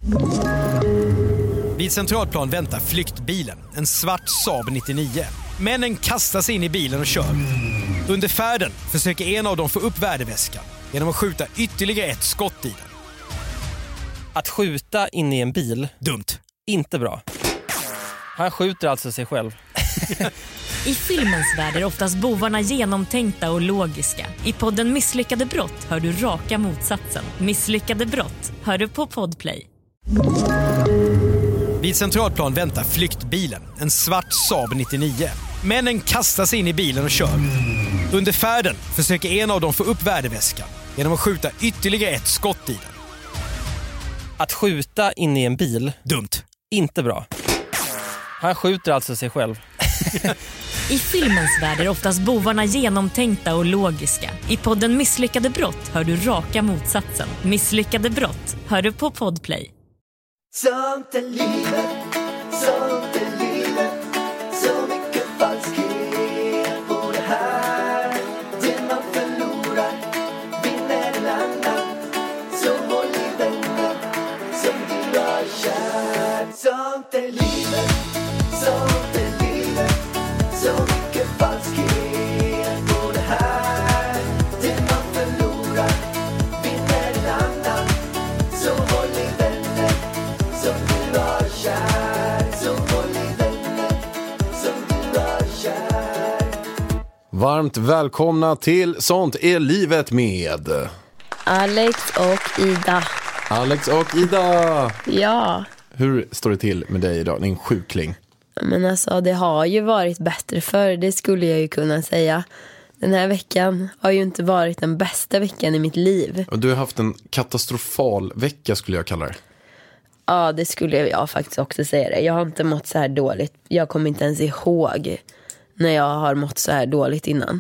Vid Centralplan väntar flyktbilen, en svart Saab 99. Männen kastar sig in i bilen och kör. Under färden försöker en av dem få upp värdeväskan genom att skjuta ytterligare ett skott i den. Att skjuta in i en bil, dumt. Inte bra. Han skjuter alltså sig själv. I filmens värld är oftast bovarna genomtänkta och logiska. I podden Misslyckade brott hör du raka motsatsen. Misslyckade brott hör du på Podplay. Vid Centralplan väntar flyktbilen, en svart Saab 99. Männen kastar sig in i bilen och kör. Under färden försöker en av dem få upp värdeväskan genom att skjuta ytterligare ett skott i den. Att skjuta in i en bil, dumt. Inte bra. Han skjuter alltså sig själv. I filmens värld är oftast bovarna genomtänkta och logiska. I podden Misslyckade brott hör du raka motsatsen. Misslyckade brott hör du på Podplay. Sånt är livet, sånt är livet. Så mycket falskhet på det här. Det man förlorar vinner en annan. Så håll i vänner som du har kär. Sånt är livet, sånt är livet. Så mycket falskhet på det här. Det man förlorar vinner en annan. Så håll i vänner som du har kär. Så håll i vänner som du har kär. Varmt välkomna till Sånt är livet med Alex och Ida. Alex och Ida. Ja. Hur står det till med dig idag, din sjukling? Men alltså, det har ju varit bättre för det skulle jag ju kunna säga. Den här veckan har ju inte varit den bästa veckan i mitt liv. Och du har haft en katastrofal vecka skulle jag kalla det. Ja, det skulle jag faktiskt också säga det. Jag har inte mått så här dåligt. Jag kommer inte ens ihåg när jag har mått så här dåligt innan.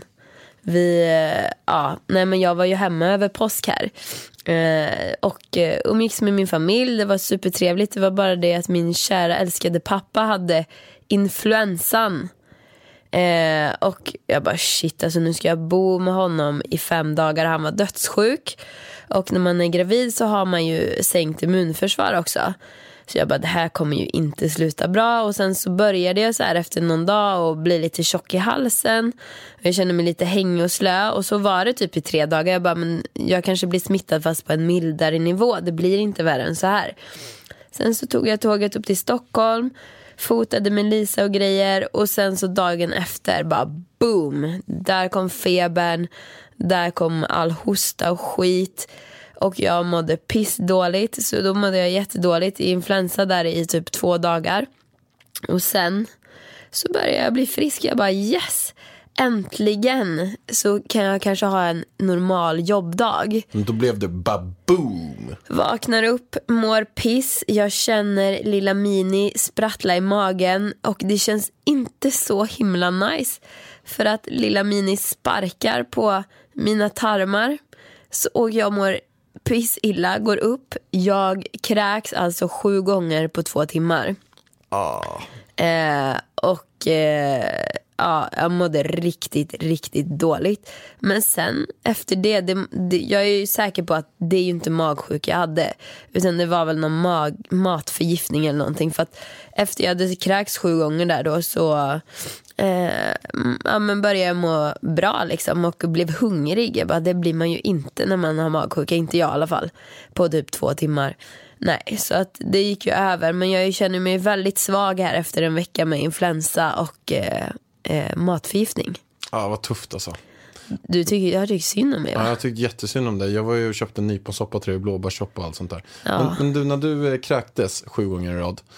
Men jag var ju hemma över påsk här. Och umgicks med min familj. Det var supertrevligt. Det var bara det att min kära älskade pappa hade influensan. Och jag bara shit, alltså nu ska jag bo med honom i 5 dagar. Han var dödssjuk. Och när man är gravid så har man ju sänkt immunförsvar också. Så jag bara, det här kommer ju inte sluta bra. Och sen så började jag så här efter någon dag och bli lite tjock i halsen. Jag kände mig lite hängig och slö. Och så var det typ i 3 dagar. Jag bara, men jag kanske blir smittad fast på en mildare nivå. Det blir inte värre än så här. Sen så tog jag tåget upp till Stockholm. Fotade med Lisa och grejer. Och sen så dagen efter bara boom. Där kom febern. Där kom all hosta och skit. Och jag mådde pissdåligt. Så då mådde jag jättedåligt i influensa där i typ 2 dagar. Och sen så började jag bli frisk. Jag bara yes, äntligen så kan jag kanske ha en normal jobbdag. Då blev det baboom. Vaknar upp, mår piss. Jag känner lilla Mini sprattla i magen. Och det känns inte så himla nice. För att lilla Mini sparkar på mina tarmar. Och jag mår piss illa, går upp. Jag kräks alltså 7 gånger på 2 timmar. Jag mådde riktigt dåligt. Men sen efter det, jag är ju säker på att det är ju inte magsjuk jag hade, utan det var väl någon matförgiftning eller någonting. För att efter jag hade kräks 7 gånger där då så men började jag må bra liksom och blev hungrig. Jag bara, det blir man ju inte när man har magsjuka, inte jag i alla fall, på typ 2 timmar. Nej, så att det gick ju över. Men jag känner mig väldigt svag här efter en vecka med influensa och matförgiftning. Ja, vad tufft alltså. Jag tycker synd om mig, va? Ja, jag tyckte jättesynd om dig. Jag var ju och köpte en nyponsoppa till dig, blåbärssoppa och allt sånt där. Ja. Men du, när du kräktes 7 gånger i rad,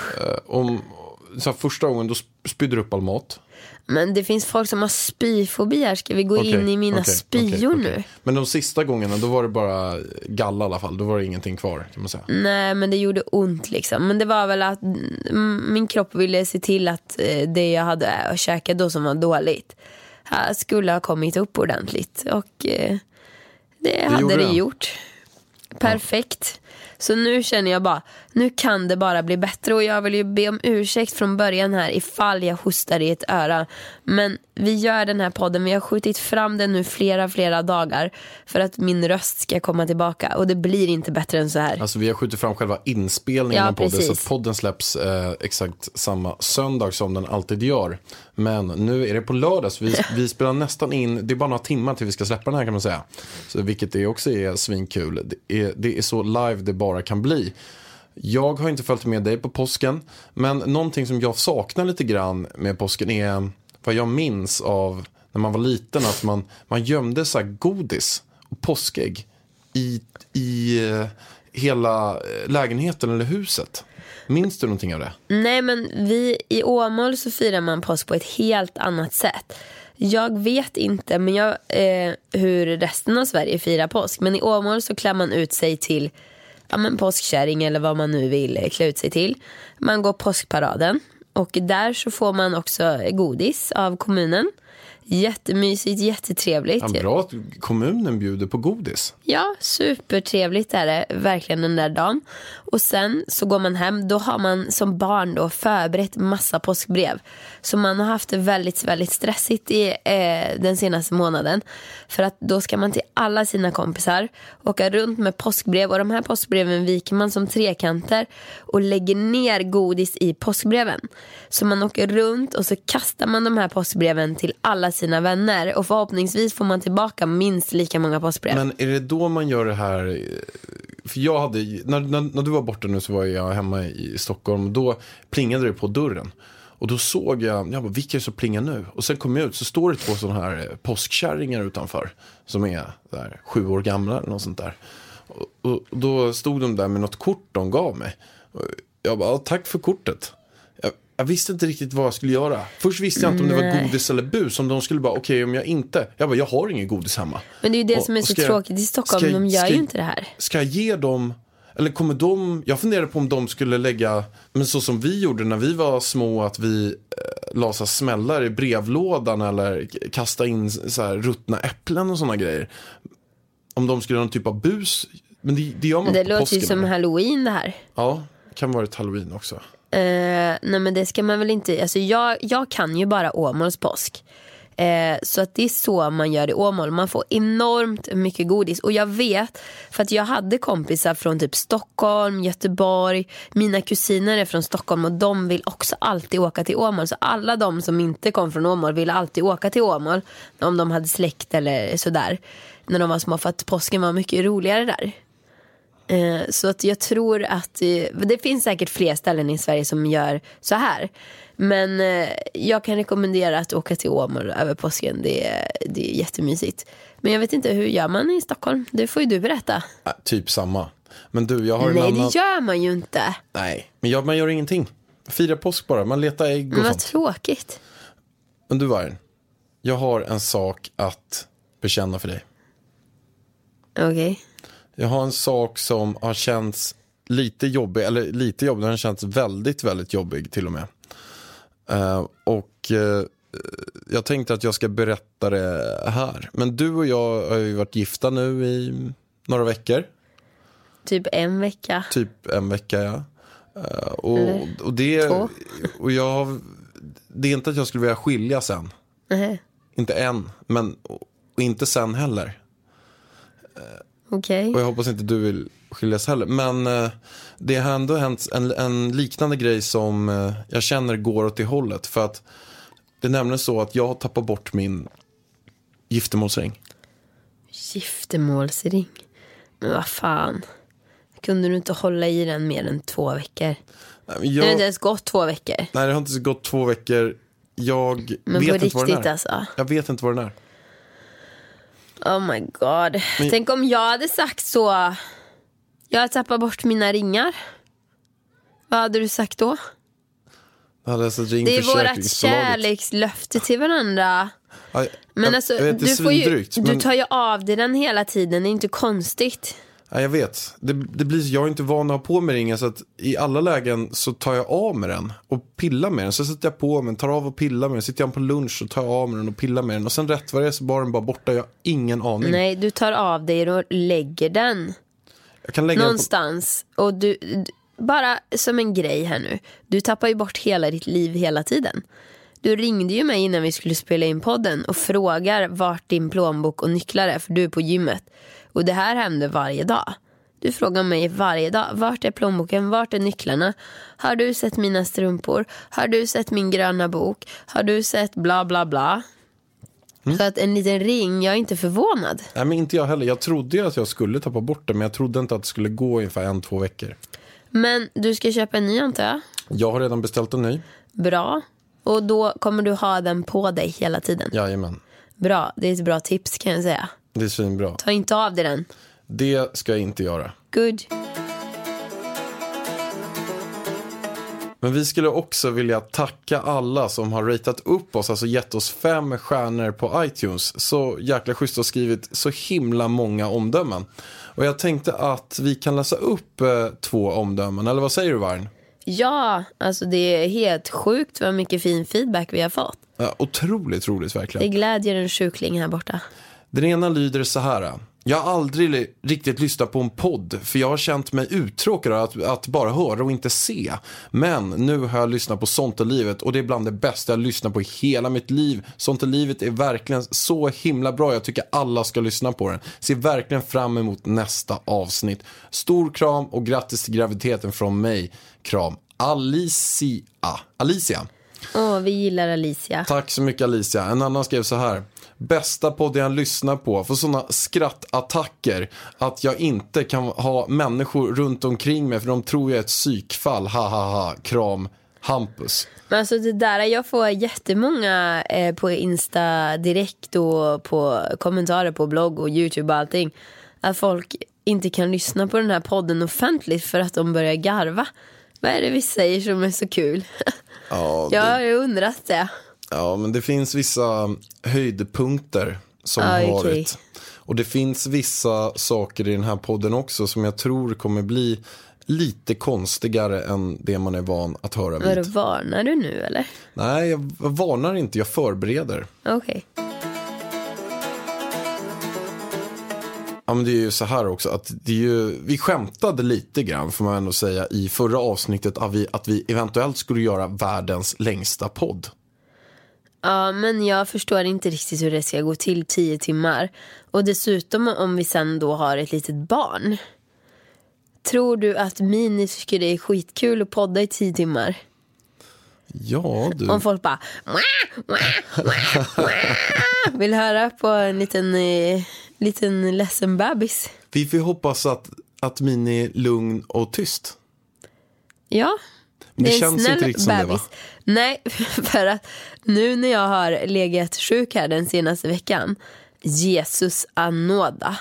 så första gången då spydde du upp all mat. Men det finns folk som har spyfobi här. Ska vi gå in i mina spyor nu? Men de sista gångerna, då var det bara galla i alla fall. Då var det ingenting kvar, kan man säga. Nej, men det gjorde ont liksom. Men det var väl att min kropp ville se till att det jag hade käkat då som var dåligt skulle ha kommit upp ordentligt. Och det hade det gjort. Perfekt. Ja. Så nu känner jag bara, nu kan det bara bli bättre. Och jag vill ju be om ursäkt från början här ifall jag hostar i ett öra. Men vi gör den här podden. Vi har skjutit fram den nu flera dagar för att min röst ska komma tillbaka. Och det blir inte bättre än så här. Alltså vi har skjutit fram själva inspelningen av podden, precis. så att podden släpps exakt samma söndag som den alltid gör. Men nu är det på lördag, så vi spelar nästan in, det är bara några timmar till vi ska släppa den här, kan man säga. Så, vilket det också är svinkul. Det är så live det bara kan bli. Jag har inte följt med dig på påsken, men någonting som jag saknar lite grann med påsken är vad jag minns av när man var liten, att man gömde så här godis och påskägg i hela lägenheten eller huset. Minns du någonting av det? Nej, men i Åmål så firar man påsk på ett helt annat sätt. Jag vet inte hur resten av Sverige firar påsk, men i Åmål så klär man ut sig till påskkärring eller vad man nu vill klä ut sig till. Man går påskparaden och där så får man också godis av kommunen. Jättemysigt, jättetrevligt. Ja, bra att kommunen bjuder på godis. Ja, supertrevligt är det verkligen den där dagen. Och sen så går man hem. Då har man som barn då förberett massa påskbrev. Så man har haft det väldigt, väldigt stressigt i den senaste månaden. För att då ska man till alla sina kompisar åka runt med påskbrev. Och de här påskbreven viker man som trekanter och lägger ner godis i påskbreven. Så man åker runt och så kastar man de här påskbreven till alla sina vänner. Och förhoppningsvis får man tillbaka minst lika många påskbrev. Men är det då man gör det här? För jag hade, när du var borta nu så var jag hemma i Stockholm. Då plingade det på dörren. Och då såg jag bara, vilka är så plingar nu? Och sen kom jag ut, så står det 2 sådana här påskkärringar utanför. Som är där 7 år gamla eller något sånt där. Och då stod de där med något kort de gav mig. Och jag bara, tack för kortet. Jag visste inte riktigt vad jag skulle göra. Först visste jag inte om det var godis eller bus. Om de skulle bara, okej, om jag inte. Jag har ingen godis hemma. Men det är ju det som är så tråkigt i Stockholm. De gör ju inte det här. Ska jag ge dem, eller kommer de, jag funderar på om de skulle lägga, men så som vi gjorde när vi var små, att vi la så smällar i brevlådan eller kasta in så här ruttna äpplen och såna grejer. Om de skulle ha någon typ av bus. Men det gör man det på låter påsken, ju som Halloween det här. Ja, kan vara ett Halloween också. Nej, men det ska man väl inte. Alltså jag kan ju bara Åmåls påsk. Så att det är så man gör i Åmål. Man får enormt mycket godis. Och jag vet, för att jag hade kompisar från typ Stockholm, Göteborg. Mina kusiner är från Stockholm och de vill också alltid åka till Åmål. Så alla de som inte kom från Åmål ville alltid åka till Åmål om de hade släkt eller sådär, när de var små, för att påsken var mycket roligare där. Så att jag tror att det finns säkert fler ställen i Sverige som gör så här. Men jag kan rekommendera att åka till Åmål över påsken. Det är jättemysigt. Men jag vet inte, hur gör man i Stockholm? Det får ju du berätta. Typ samma. Men du, jag har en Nej, annan... det gör man ju inte. Nej, men man gör ingenting. Fira påsk bara, man letar ägg och Men vad sånt. tråkigt. Men du, Vargen, jag har en sak att bekänna för dig. Okej. Jag har en sak som har känts lite jobbig, den har känts väldigt, väldigt jobbig till och med. Jag tänkte att jag ska berätta det här. Men du och jag har ju varit gifta nu i några veckor. Typ en vecka. Ja. Och det, 2. och det är inte att jag skulle vilja skilja sen. Inte än, men och inte sen heller. Okej. Och jag hoppas inte du vill skiljas heller. Men det har ändå hänt en liknande grej som jag känner går åt det hållet. För att det är nämligen så att jag har tappat bort min giftermålsring. Giftermålsring? Men vad fan. Kunde du inte hålla i den mer än 2 veckor? Det har inte ens gått 2 veckor. Nej, det har inte gått 2 veckor. Men vet på inte vad den riktigt är. alltså. Jag vet inte vad den är. Oh my god. Tänk om jag hade sagt så. Jag har tappat bort mina ringar. Vad hade du sagt då? Det är vårat kärlekslöfte till varandra. Men alltså, du tar ju av dig den hela tiden. Det är inte konstigt. Ja, jag vet. Det blir, jag är inte van att ha på mig ringen, så att i alla lägen så tar jag av med den och pillar med den. Så sätter jag på mig, tar av och pillar med den. Sitter jag på lunch och tar jag av med den och pillar med den. Och sen rätt vad det är så bara den bara borta. Jag har ingen aning. Nej, du tar av dig och lägger den. Jag kan lägga någonstans. Den på... Och du bara som en grej här nu. Du tappar ju bort hela ditt liv hela tiden. Du ringde ju mig innan vi skulle spela in podden och frågar vart din plånbok och nycklar är, för du är på gymmet. Och det här händer varje dag. Du frågar mig varje dag, vart är plånboken, vart är nycklarna? Har du sett mina strumpor? Har du sett min gröna bok? Har du sett bla bla bla? Så att en liten ring, jag är inte förvånad. Nej, men inte jag heller. Jag trodde ju att jag skulle tappa bort det, men jag trodde inte att det skulle gå ungefär 1-2 veckor. Men du ska köpa en ny, antar jag? Jag har redan beställt en ny. Bra. Och då kommer du ha den på dig hela tiden? Jajamän. Bra, det är ett bra tips kan jag säga. Det är svinbra. Ta inte av dig den. Det ska jag inte göra. Good. Men vi skulle också vilja tacka alla som har ratat upp oss, alltså gett oss 5 stjärnor på iTunes. Så jäkla schysst och skrivit så himla många omdömen. Och jag tänkte att vi kan läsa upp 2 omdömen, eller vad säger du, Varn? Ja, alltså det är helt sjukt vad mycket fin feedback vi har fått. Ja, otroligt roligt verkligen. Det glädjer en sjukling här borta. Den ena lyder så här: jag har aldrig riktigt lyssnat på en podd, för jag har känt mig uttråkad att bara höra och inte se. Men nu har jag lyssnat på Sånt är livet, och det är bland det bästa jag lyssnat på i hela mitt liv. Sånt är livet är verkligen så himla bra. Jag tycker alla ska lyssna på den. Ser verkligen fram emot nästa avsnitt. Stor kram och grattis till graviditeten från mig. Kram. Alicia. Vi gillar Alicia. Tack så mycket, Alicia. En annan skrev så här: bästa podden jag lyssnar på, för sådana skrattattacker att jag inte kan ha människor runt omkring mig, för de tror jag är ett psykfall. Ha. Kram, Hampus. Men alltså det där, jag får jättemånga på Insta direkt och på kommentarer på blogg och YouTube och allting, att folk inte kan lyssna på den här podden offentligt för att de börjar garva. Vad är det vi säger som är så kul? Ja, Jag har undrat det. Ja, men det finns vissa höjdpunkter som har varit. Och det finns vissa saker i den här podden också som jag tror kommer bli lite konstigare än det man är van att höra vid. Vadå, varnar du nu eller? Nej, jag varnar inte, jag förbereder. Okej. Ja, men det är ju så här också att det är ju, vi skämtade lite grann, får man ändå säga, i förra avsnittet att vi eventuellt skulle göra världens längsta podd. Ja, men jag förstår inte riktigt hur det ska gå till 10 timmar. Och dessutom om vi sen då har ett litet barn. Tror du att Mini tycker det är skitkul att podda i 10 timmar? Ja, du. Om folk bara vill höra på en liten ledsen bebis. Vi får hoppas att Mini är lugn och tyst. Ja. Men det är en känns snäll inte riktigt som det, va? Nej, för att nu när jag har legat sjuk här den senaste veckan, Jesus anåda.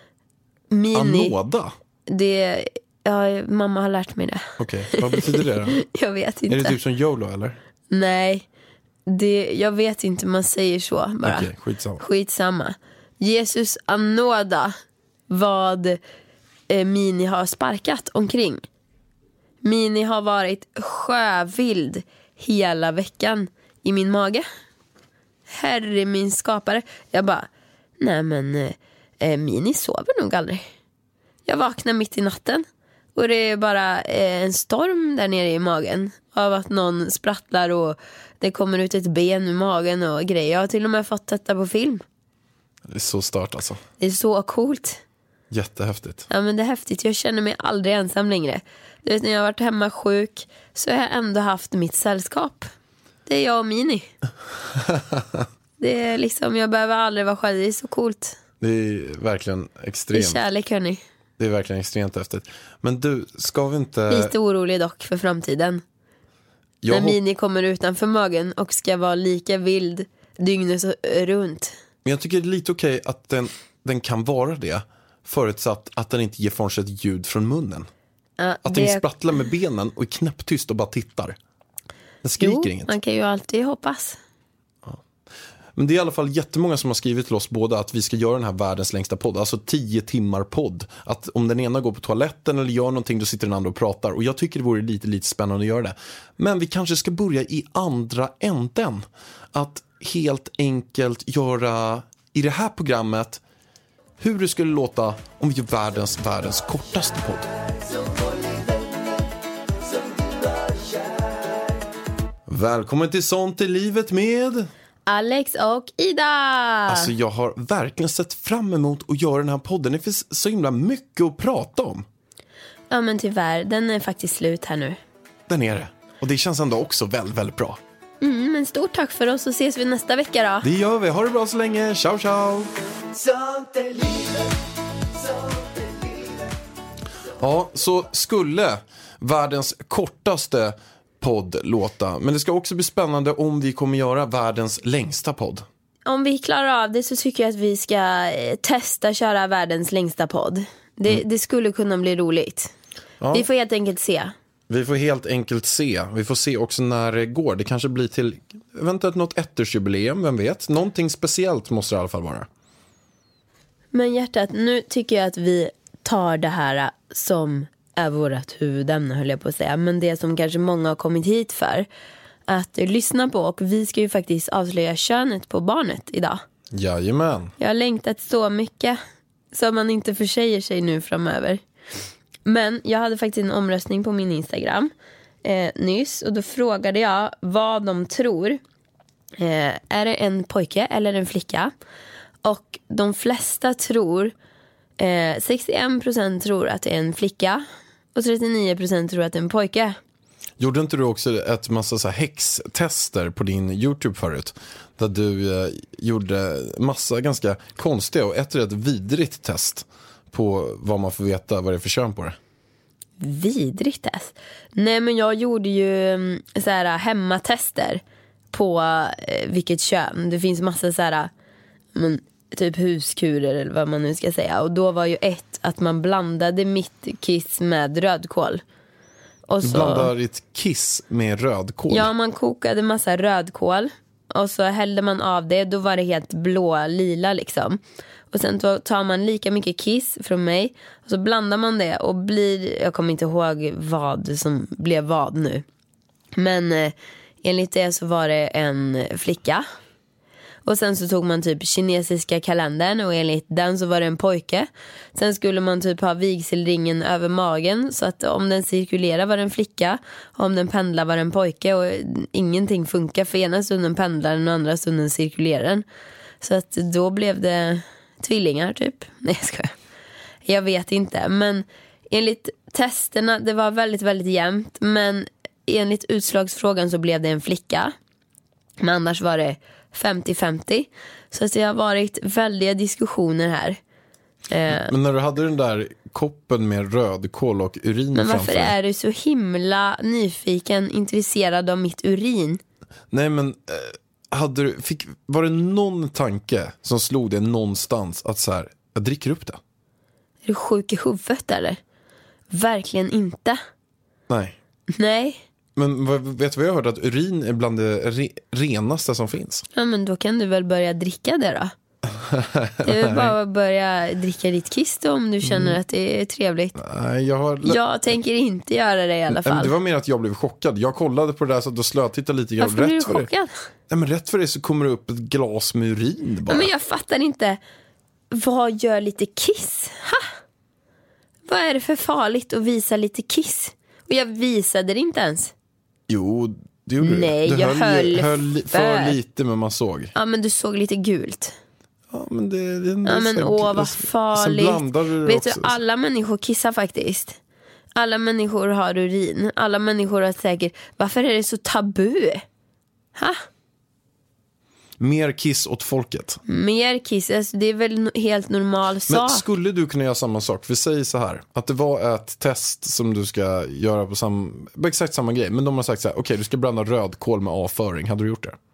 Anåda? Det, ja, mamma har lärt mig det. Okej, vad betyder det då? Jag vet inte. Är det typ som YOLO eller? Nej, jag vet inte, man säger så bara. Okej, Skitsamma. Jesus anåda vad Mini har sparkat omkring. Mini har varit sjövild hela veckan i min mage. Herre min skapare. Jag bara, nej men Mini sover nog aldrig. Jag vaknar mitt i natten och det är bara en storm där nere i magen av att någon sprattlar och det kommer ut ett ben ur magen och grejer. Jag har till och med fått detta på film. Det är så stört alltså. Det är så coolt. Jättehäftigt. Ja, men det är häftigt. Jag känner mig aldrig ensam längre. Du vet, när jag har varit hemma sjuk så har jag ändå haft mitt sällskap. Det är jag och Mini. Det är liksom, jag behöver aldrig vara själv. Det är så coolt. Det är verkligen extremt. Det är kärlek, hörni. Det är verkligen extremt häftigt. Men du, ska vi inte... Lite orolig dock för framtiden. När Mini kommer utanför magen och ska vara lika vild dygnet runt. Men jag tycker det är lite okej att den kan vara det, förutsatt att den inte ger från sig ett ljud från munnen. Att den sprattlar med benen och är knäpptyst och bara tittar. Den skriker inget. Man kan ju alltid hoppas. Ja. Men det är i alla fall jättemånga som har skrivit till oss båda att vi ska göra den här världens längsta podd. Alltså 10 timmar podd. Att om den ena går på toaletten eller gör någonting, då sitter den andra och pratar. Och jag tycker det vore lite spännande att göra det. Men vi kanske ska börja i andra änden. Att helt enkelt göra i det här programmet hur det skulle låta om vi gör världens kortaste podd. Välkommen till Sånt i livet med Alex och Ida. Alltså jag har verkligen sett fram emot att göra den här podden. Det finns så himla mycket att prata om. Ja men tyvärr, den är faktiskt slut här nu. Den är det. Och det känns ändå också väldigt, väldigt bra. Men stort tack för oss, så ses vi nästa vecka då. Det gör vi, ha det bra så länge. Ciao, ciao. Sånt är livet, sånt är livet. Ja, så skulle världens kortaste podd låta. Men det ska också bli spännande om vi kommer göra världens längsta podd. Om vi klarar av det så tycker jag att vi ska testa köra världens längsta podd. Det skulle kunna bli roligt. Ja. Vi får helt enkelt se. Vi får helt enkelt se. Vi får se också när det går. Det kanske blir till eventuellt något ettårsjubileum, vem vet. Någonting speciellt måste det i alla fall vara. Men hjärtat, nu tycker jag att vi tar det här som är vårt huvudämne, höll jag på att säga. Men det som kanske många har kommit hit för att lyssna på. Och vi ska ju faktiskt avslöja könet på barnet idag. Jajamän. Jag har längtat så mycket så man inte försäger sig nu framöver. Men jag hade faktiskt en omröstning på min Instagram nyss. Och då frågade jag vad de tror. Är det en pojke eller en flicka? Och de flesta tror 61% tror att det är en flicka. Och 39% tror att det är en pojke. Gjorde inte du också ett massa så här häxtester på din YouTube förut? Där du gjorde massa ganska konstiga och ett rätt vidrigt test på vad man får veta vad det är för kön på det. Vidrigt test? Nej, men jag gjorde ju så här hemmatester på vilket kön. Det finns massa så här typ huskurer eller vad man nu ska säga. Och då var ju att man blandade mitt kiss med rödkål. Och så, du blandar ditt kiss med rödkål? Ja, man kokade massa rödkål. Och så hällde man av det. Då var det helt blå-lila liksom. Och sen tar man lika mycket kiss från mig. Och så blandar man det och blir... Jag kommer inte ihåg vad som blev vad nu. Men enligt det så var det en flicka. Och sen så tog man typ kinesiska kalendern. Och enligt den så var det en pojke. Sen skulle man typ ha vigselringen över magen. Så att om den cirkulerar var det en flicka. Om den pendlar var det en pojke. Och ingenting funkar. För ena stunden pendlar den och andra stunden cirkulerar den. Så att då blev det tvillingar typ. Nej, jag skojar. Jag vet inte. Men enligt testerna, det var väldigt, väldigt jämnt. Men enligt utslagsfrågan så blev det en flicka. Men annars var det 50-50. Så att det har varit väldiga diskussioner här. Men när du hade den där koppen med rödkål och urin men varför framför dig, är du så himla nyfiken, intresserad av mitt urin? Nej, men var det någon tanke som slog dig någonstans att så här, jag dricker upp det? Är du sjuk i huvudet eller? Verkligen inte. Nej. Men vet du vad jag har hört? Att urin är bland det renaste som finns. Ja, men då kan du väl börja dricka det då. Det är bara att börja dricka ditt kiss då, om du känner att det är trevligt. Nej, jag tänker inte göra det i alla fall. Det var mer att jag blev chockad. Jag kollade på det där så att då slötittade lite grann. Varför blir du chockad? Nej, men rätt för det så kommer det upp ett glas med urin bara. Men jag fattar inte. Vad gör lite kiss? Vad är det för farligt att visa lite kiss? Och jag visade det inte ens. Jo, det gjorde Nej, du. jag höll för lite, men man såg. Ja, men du såg lite gult. Ja, men det ja, men vad farligt. Vet du, alla människor kissar faktiskt. Alla människor har urin. Alla människor har säkert... Varför är det så tabu? Mer kiss åt folket. Mer kiss, alltså det är väl helt normal sak. Men skulle du kunna göra samma sak? För säg så här, att det var ett test som du ska göra på exakt samma grej. Men de har sagt så här, okej, du ska blanda rödkål med avföring. Hade du gjort det?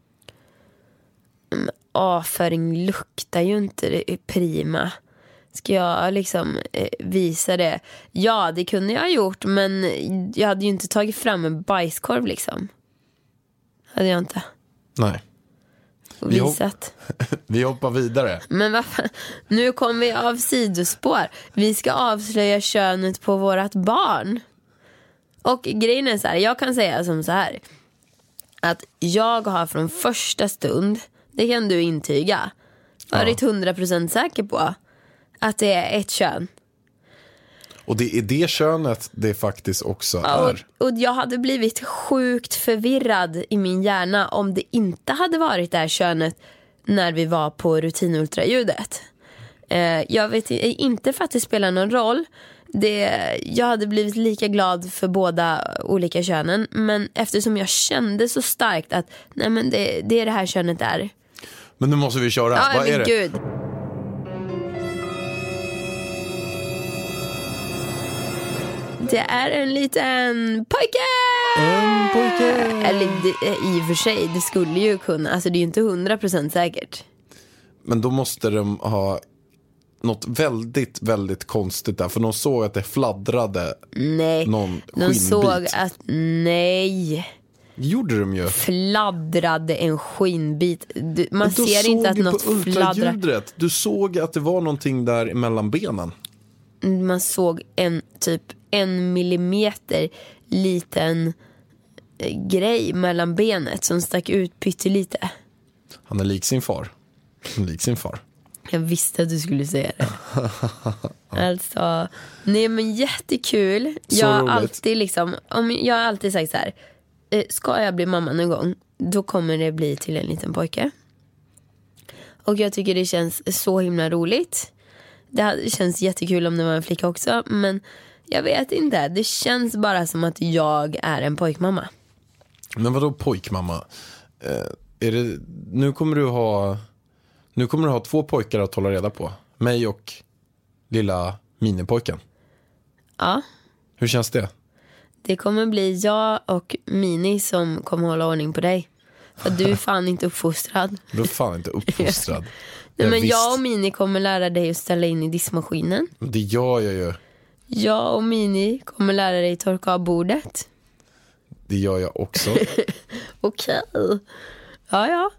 Avföring luktar ju inte, det är prima. Ska jag liksom visa det? Ja, det kunde jag ha gjort. Men jag hade ju inte tagit fram en bajskorv liksom. Hade jag inte. Nej. Visat. Vi hoppar vidare. Men varför? Nu kommer vi av sidospår. Vi ska avslöja könet på vårat barn. Och grejen är så här, jag kan säga som så här, att jag har från första stund, det kan du intyga, varit 100% säker på att det är ett kön. Och det är det könet det faktiskt också är. Och jag hade blivit sjukt förvirrad i min hjärna om det inte hade varit det här könet när vi var på rutinultraljudet. Jag vet inte för att det spelar någon roll. Jag hade blivit lika glad för båda olika könen. Men eftersom jag kände så starkt att nej, men det är det här könet där. Men nu måste vi köra. Ja, Vad är det? Gud. Det är en liten pojke! En pojke! Eller i och för sig, det skulle ju kunna. Alltså det är ju inte 100% säkert. Men då måste de ha något väldigt, väldigt konstigt där. För de såg att det fladdrade någon skinnbit. De såg att, nej. Gjorde de ju. Fladdrade en skinnbit. Man ser inte att något fladdrar. Du såg att det var någonting där mellan benen. Man såg en typ 1 millimeter liten grej mellan benet som stack ut pyttelite. Han är lik sin far. Jag visste att du skulle säga det. Alltså, nej men jättekul. Jag har alltid sagt så här: ska jag bli mamma någon gång, då kommer det bli till en liten pojke. Och jag tycker det känns så himla roligt. Det känns jättekul om det var en flicka också. Men jag vet inte, det känns bara som att jag är en pojkmamma. Men vadå pojkmamma? Nu kommer du ha 2 pojkar att hålla reda på. Mig och lilla minipojken. Ja. Hur känns det? Det kommer bli jag och Mini som kommer hålla ordning på dig. För du är fan inte uppfostrad. Du är fan inte uppfostrad. Nej, men jag och Mini kommer lära dig att ställa in i diskmaskinen. Det gör jag ju. Jag och Mini kommer lära dig torka av bordet. Det gör jag också. Okej. Ja.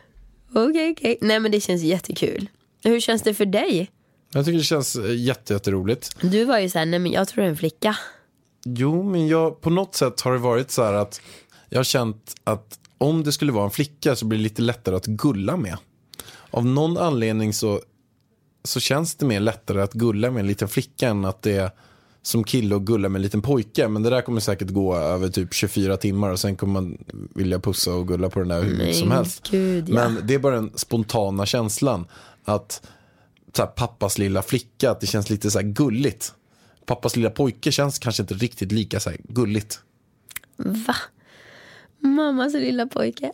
Okej. Nej, men det känns jättekul. Hur känns det för dig? Jag tycker det känns jätteroligt. Du var ju så här, nej men jag tror det är en flicka. Jo, men på något sätt har det varit så här att jag har känt att om det skulle vara en flicka så blir det lite lättare att gulla med. Av någon anledning så känns det mer lättare att gulla med en liten flicka än att det är som kille och gulla med en liten pojke. Men det där kommer säkert gå över typ 24 timmar och sen kommer man vilja pussa och gulla på den där hur mycket som helst. Gud, ja. Men det är bara den spontana känslan att så här, pappas lilla flicka, att det känns lite så här gulligt. Pappas lilla pojke känns kanske inte riktigt lika så här gulligt. Va? Mammas lilla pojke.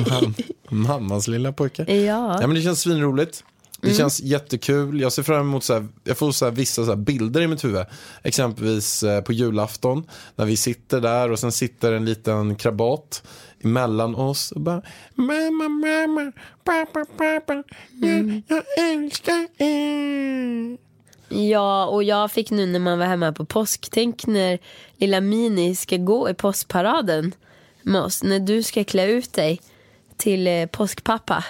Mammas lilla pojke. Ja. Men det känns svinroligt. Det känns jättekul. Jag ser fram emot jag får vissa bilder i mitt huvud. Exempelvis på julafton när vi sitter där och sen sitter en liten krabat emellan oss och bara mamma, pappa, jag älskar er. Ja, och jag fick nu när man var hemma på påsk, tänk när lilla Mini ska gå i påskparaden med oss, när du ska klä ut dig till påskpappa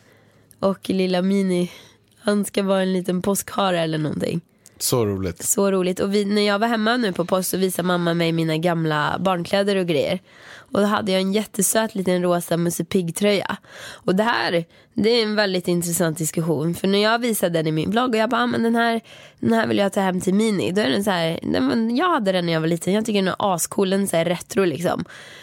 och lilla Mini, han ska vara en liten påskhare eller någonting. Så roligt. Så roligt. Och när jag var hemma nu på påsk så visade mamma mig mina gamla barnkläder och grejer. Och då hade jag en jättesöt liten rosa Musse Pigg-tröja. Och det är en väldigt intressant diskussion. För när jag visade den i min vlogg och jag bara, men den här vill jag ta hem till Mini. Då är den så här, jag hade den när jag var liten. Jag tycker den är ascool, den är så här retro liksom.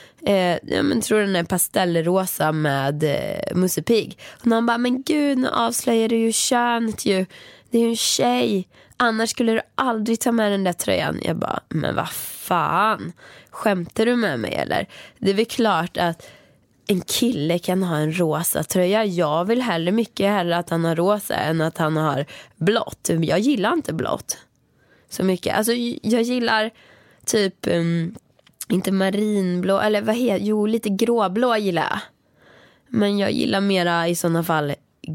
Jag tror den är pastellrosa med Musse Pigg. Och han bara, men gud, nu avslöjar du ju könet ju. Det är ju en tjej. Annars skulle du aldrig ta med den där tröjan. Jag bara, men vad fan, skämtar du med mig eller? Det är väl klart att en kille kan ha en rosa tröja. Jag vill mycket hellre att han har rosa än att han har blått. Jag gillar inte blått så mycket. Alltså jag gillar typ inte marinblå, eller vad heter, jo lite gråblå gillar jag. Men jag gillar mera i sådana fall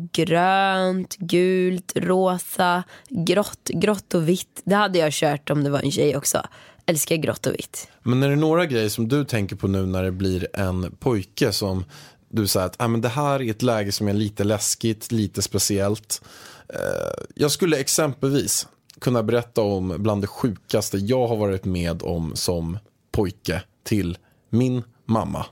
grönt, gult, rosa, grått och vitt. Det hade jag kört om det var en tjej också. Älskar grått och vitt. Men är det några grejer som du tänker på nu när det blir en pojke som du säger att men det här är ett läge som är lite läskigt, lite speciellt. Jag skulle exempelvis kunna berätta om bland det sjukaste jag har varit med om som pojke till min mamma.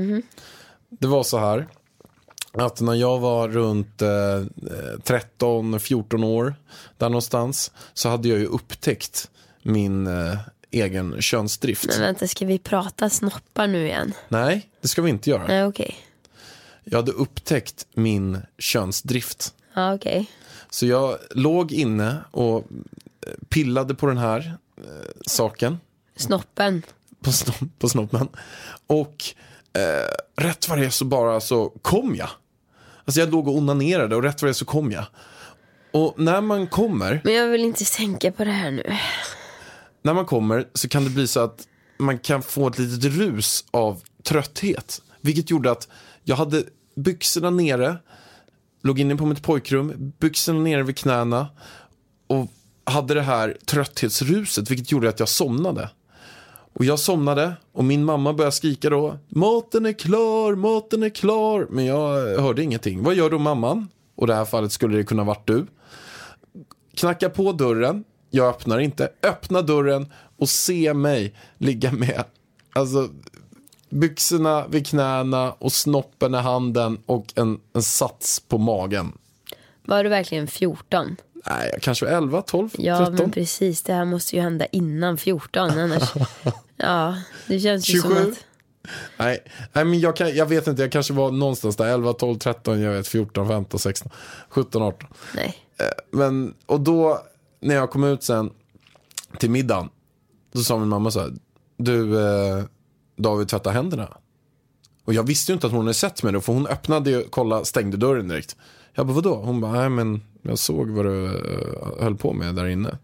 Det var så här att när jag var runt 13-14 år där någonstans så hade jag ju upptäckt min egen könsdrift. Men vänta, ska vi prata snoppar nu igen? Nej, det ska vi inte göra. Nej, okej. Jag hade upptäckt min könsdrift. Ja, okej. Så jag låg inne och pillade på den här saken. Snoppen. På snoppen. Och rätt vad det är så kom jag. Alltså jag låg och onanerade och rätt vad det är så kom jag. Och när man kommer... Men jag vill inte tänka på det här nu. När man kommer så kan det bli så att man kan få ett litet rus av trötthet. Vilket gjorde att jag hade byxorna nere, låg inne på mitt pojkrum, byxorna nere vid knäna och hade det här trötthetsruset, vilket gjorde att jag somnade. Och jag somnade och min mamma började skrika då: maten är klar, maten är klar. Men jag hörde ingenting. Vad gör då mamman? Och i det här fallet skulle det kunna varit du. Knacka på dörren. Jag öppnar inte. Öppna dörren och se mig ligga med alltså byxorna vid knäna och snoppen i handen och en sats på magen. Var du verkligen 14? Nej, kanske 11, 12, Ja, 13. men precis. Det här måste ju hända innan 14 annars. Ja, det känns ju 27. som att... Nej, men jag vet inte, jag kanske var någonstans där 11, 12, 13, jag vet 14, 15, 16, 17, 18. Nej. Men, och då när jag kom ut sen till middagen, då sa min mamma så här: du, David, tvätta händerna. Och jag visste ju inte att hon hade sett mig då, för hon öppnade och stängde dörren direkt. Jag bara, vadå? Hon bara, nej men jag såg vad du höll på med där inne.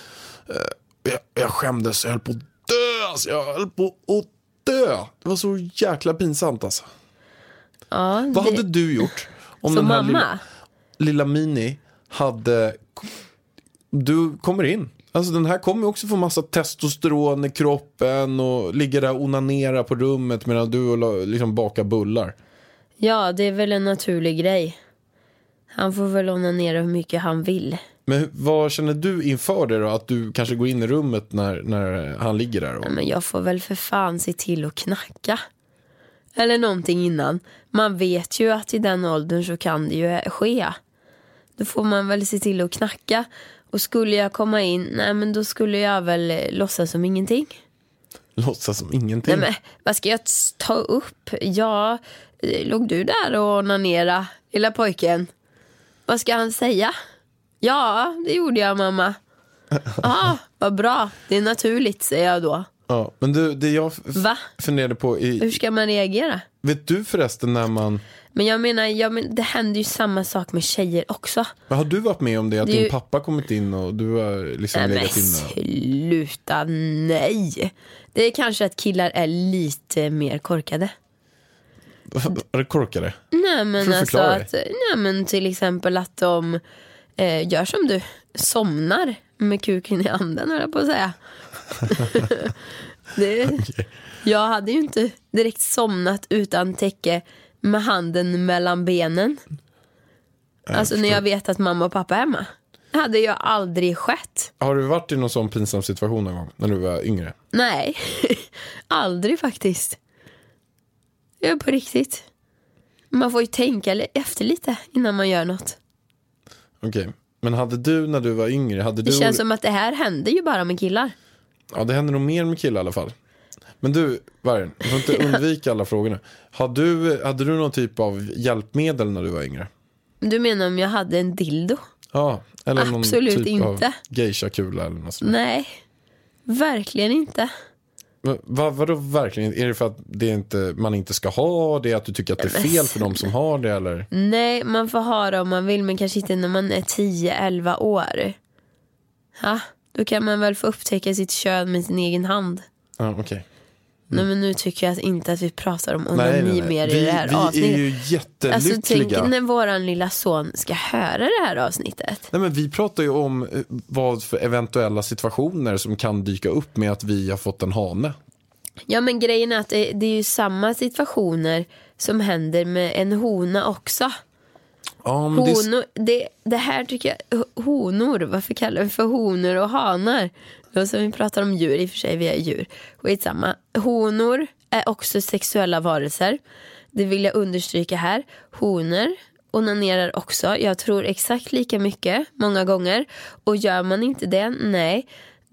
Jag skämdes, jag höll på att dö, alltså. Jag höll på att dö. Det var så jäkla pinsamt alltså. Ja, Vad hade du gjort om som den här mamma? lilla Mini hade... Du kommer in. Alltså den här kommer också få massa testosteron i kroppen och ligger där och onanera på rummet medan du liksom bakar bullar. Ja, det är väl en naturlig grej. Han får väl onanera hur mycket han vill. Men vad känner du inför det då? Att du kanske går in i rummet när han ligger där? Och... Men jag får väl för fan se till att knacka. Eller någonting innan. Man vet ju att i den åldern så kan det ju ske. Då får man väl se till att knacka. Och skulle jag komma in, nej men då skulle jag väl låtsas som ingenting. Låtsas som ingenting? Nej men, vad ska jag ta upp? Ja, låg du där och onanera, lilla pojken? Vad ska han säga? Ja, det gjorde jag, mamma. Ja, vad bra. Det är naturligt, säger jag då. Ja, men det jag funderade på Hur ska man reagera? Vet du förresten när man... Men jag menar, det händer ju samma sak med tjejer också. Men har du varit med om det? Att din pappa kommit in och du har liksom legat inne? Sluta, nej. Det är kanske att killar är lite mer korkade. Är det korkade? Nej men alltså att, nej men till exempel att de gör som du, somnar med kuken i handen, höll jag på att säga. Okay. Jag hade ju inte direkt somnat utan täcke med handen mellan benen. Alltså när jag vet att mamma och pappa är hemma. Det hade ju aldrig skett. Har du varit i någon sån pinsam situation någon gång när du var yngre? Nej, aldrig faktiskt. Jag är på riktigt. Man får ju tänka efter lite innan man gör något. Okej, men hade du när du var yngre... Det känns som att det här händer ju bara med killar. Ja, det händer nog mer med killar i alla fall. Men du, Vargen, du får inte undvika alla frågorna. Hade du någon typ av hjälpmedel när du var yngre? Du menar om jag hade en dildo? Ja, eller absolut någon typ inte. Av geisha-kula eller något sånt. Nej, verkligen inte. Vadå verkligen? Är det för att man inte ska ha det? Att du tycker att det är fel för de som har det? Eller? Nej, man får ha det om man vill, men kanske inte när man är 10-11 år. Ja, då kan man väl få upptäcka sitt kön med sin egen hand. Ja, okej. Okay. Nej, men nu tycker jag inte att vi pratar om onani mer i det här avsnittet. Vi är ju jättelyckliga. Alltså tänk när våran lilla son ska höra det här avsnittet. Nej, men vi pratar ju om vad för eventuella situationer som kan dyka upp med att vi har fått en hane. Ja, men grejen är att det är ju samma situationer som händer med en hona också. Ja, men honor, det här tycker jag, honor, varför kallar vi för honor och hanar? Då som vi pratar om djur, i och för sig vi är djur. Skitsamma. Honor är också sexuella varelser. Det vill jag understryka här. Honor onanerar också. Jag tror exakt lika mycket, många gånger. Och gör man inte det, nej,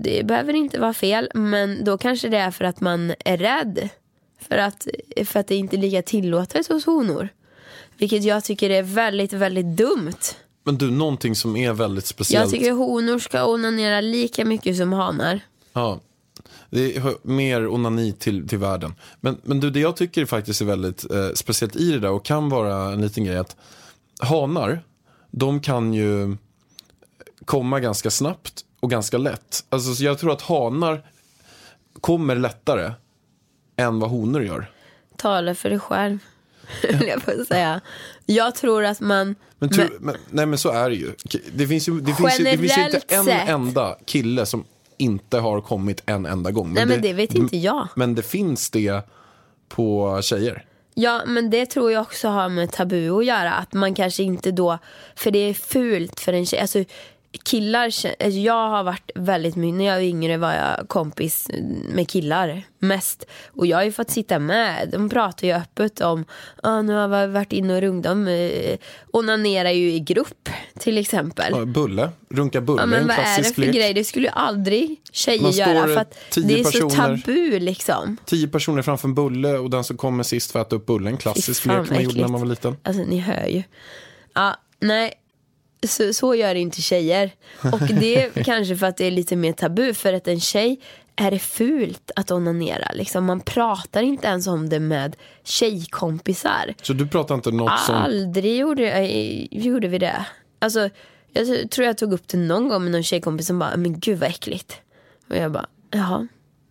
Det behöver inte vara fel, men då kanske det är för att man är rädd. För att det inte är lika tillåtet hos honor. Vilket jag tycker är väldigt, väldigt dumt. Men du, någonting som är väldigt speciellt. Jag tycker honor ska onanera lika mycket som hanar. Ja, det är mer onani till världen. Men du, det jag tycker faktiskt är väldigt speciellt i det där och kan vara en liten grej att hanar, de kan ju komma ganska snabbt och ganska lätt. Alltså, så jag tror att hanar kommer lättare än vad honor gör. Tala för dig själv. Jag får säga. Jag tror att man... Men så är det ju. Det finns ju inte en enda kille som inte har kommit en enda gång. Men det vet inte jag. Men det finns det på tjejer. Ja, men det tror jag också har med tabu att göra. Att man kanske inte då... För det är fult för en tjej. Alltså killar... Jag har varit väldigt mycket... När jag var yngre var jag kompis med killar mest. Och jag har ju fått sitta med. De pratar ju öppet om... nu har jag varit inne och rungt. De onanerar ju i grupp till exempel. Ja, bulle. Runka bulle. Men en vad är det klassisk för lek. grej? Det skulle ju aldrig tjejer göra. För att det är så tabu liksom. 10 personer framför en bulle och den som kommer sist för att äta upp bullen. Klassisk lek man gjorde när man var liten. Alltså ni hör ju. Ja, nej. Så gör inte tjejer. Och det är kanske för att det är lite mer tabu. För att en tjej är det fult att onanera liksom. Man pratar inte ens om det med tjejkompisar. Så du pratar inte något som... Aldrig gjorde vi det. Alltså jag tror jag tog upp det någon gång med någon tjejkompis som bara, men gud vad äckligt. Och jag bara, jaha.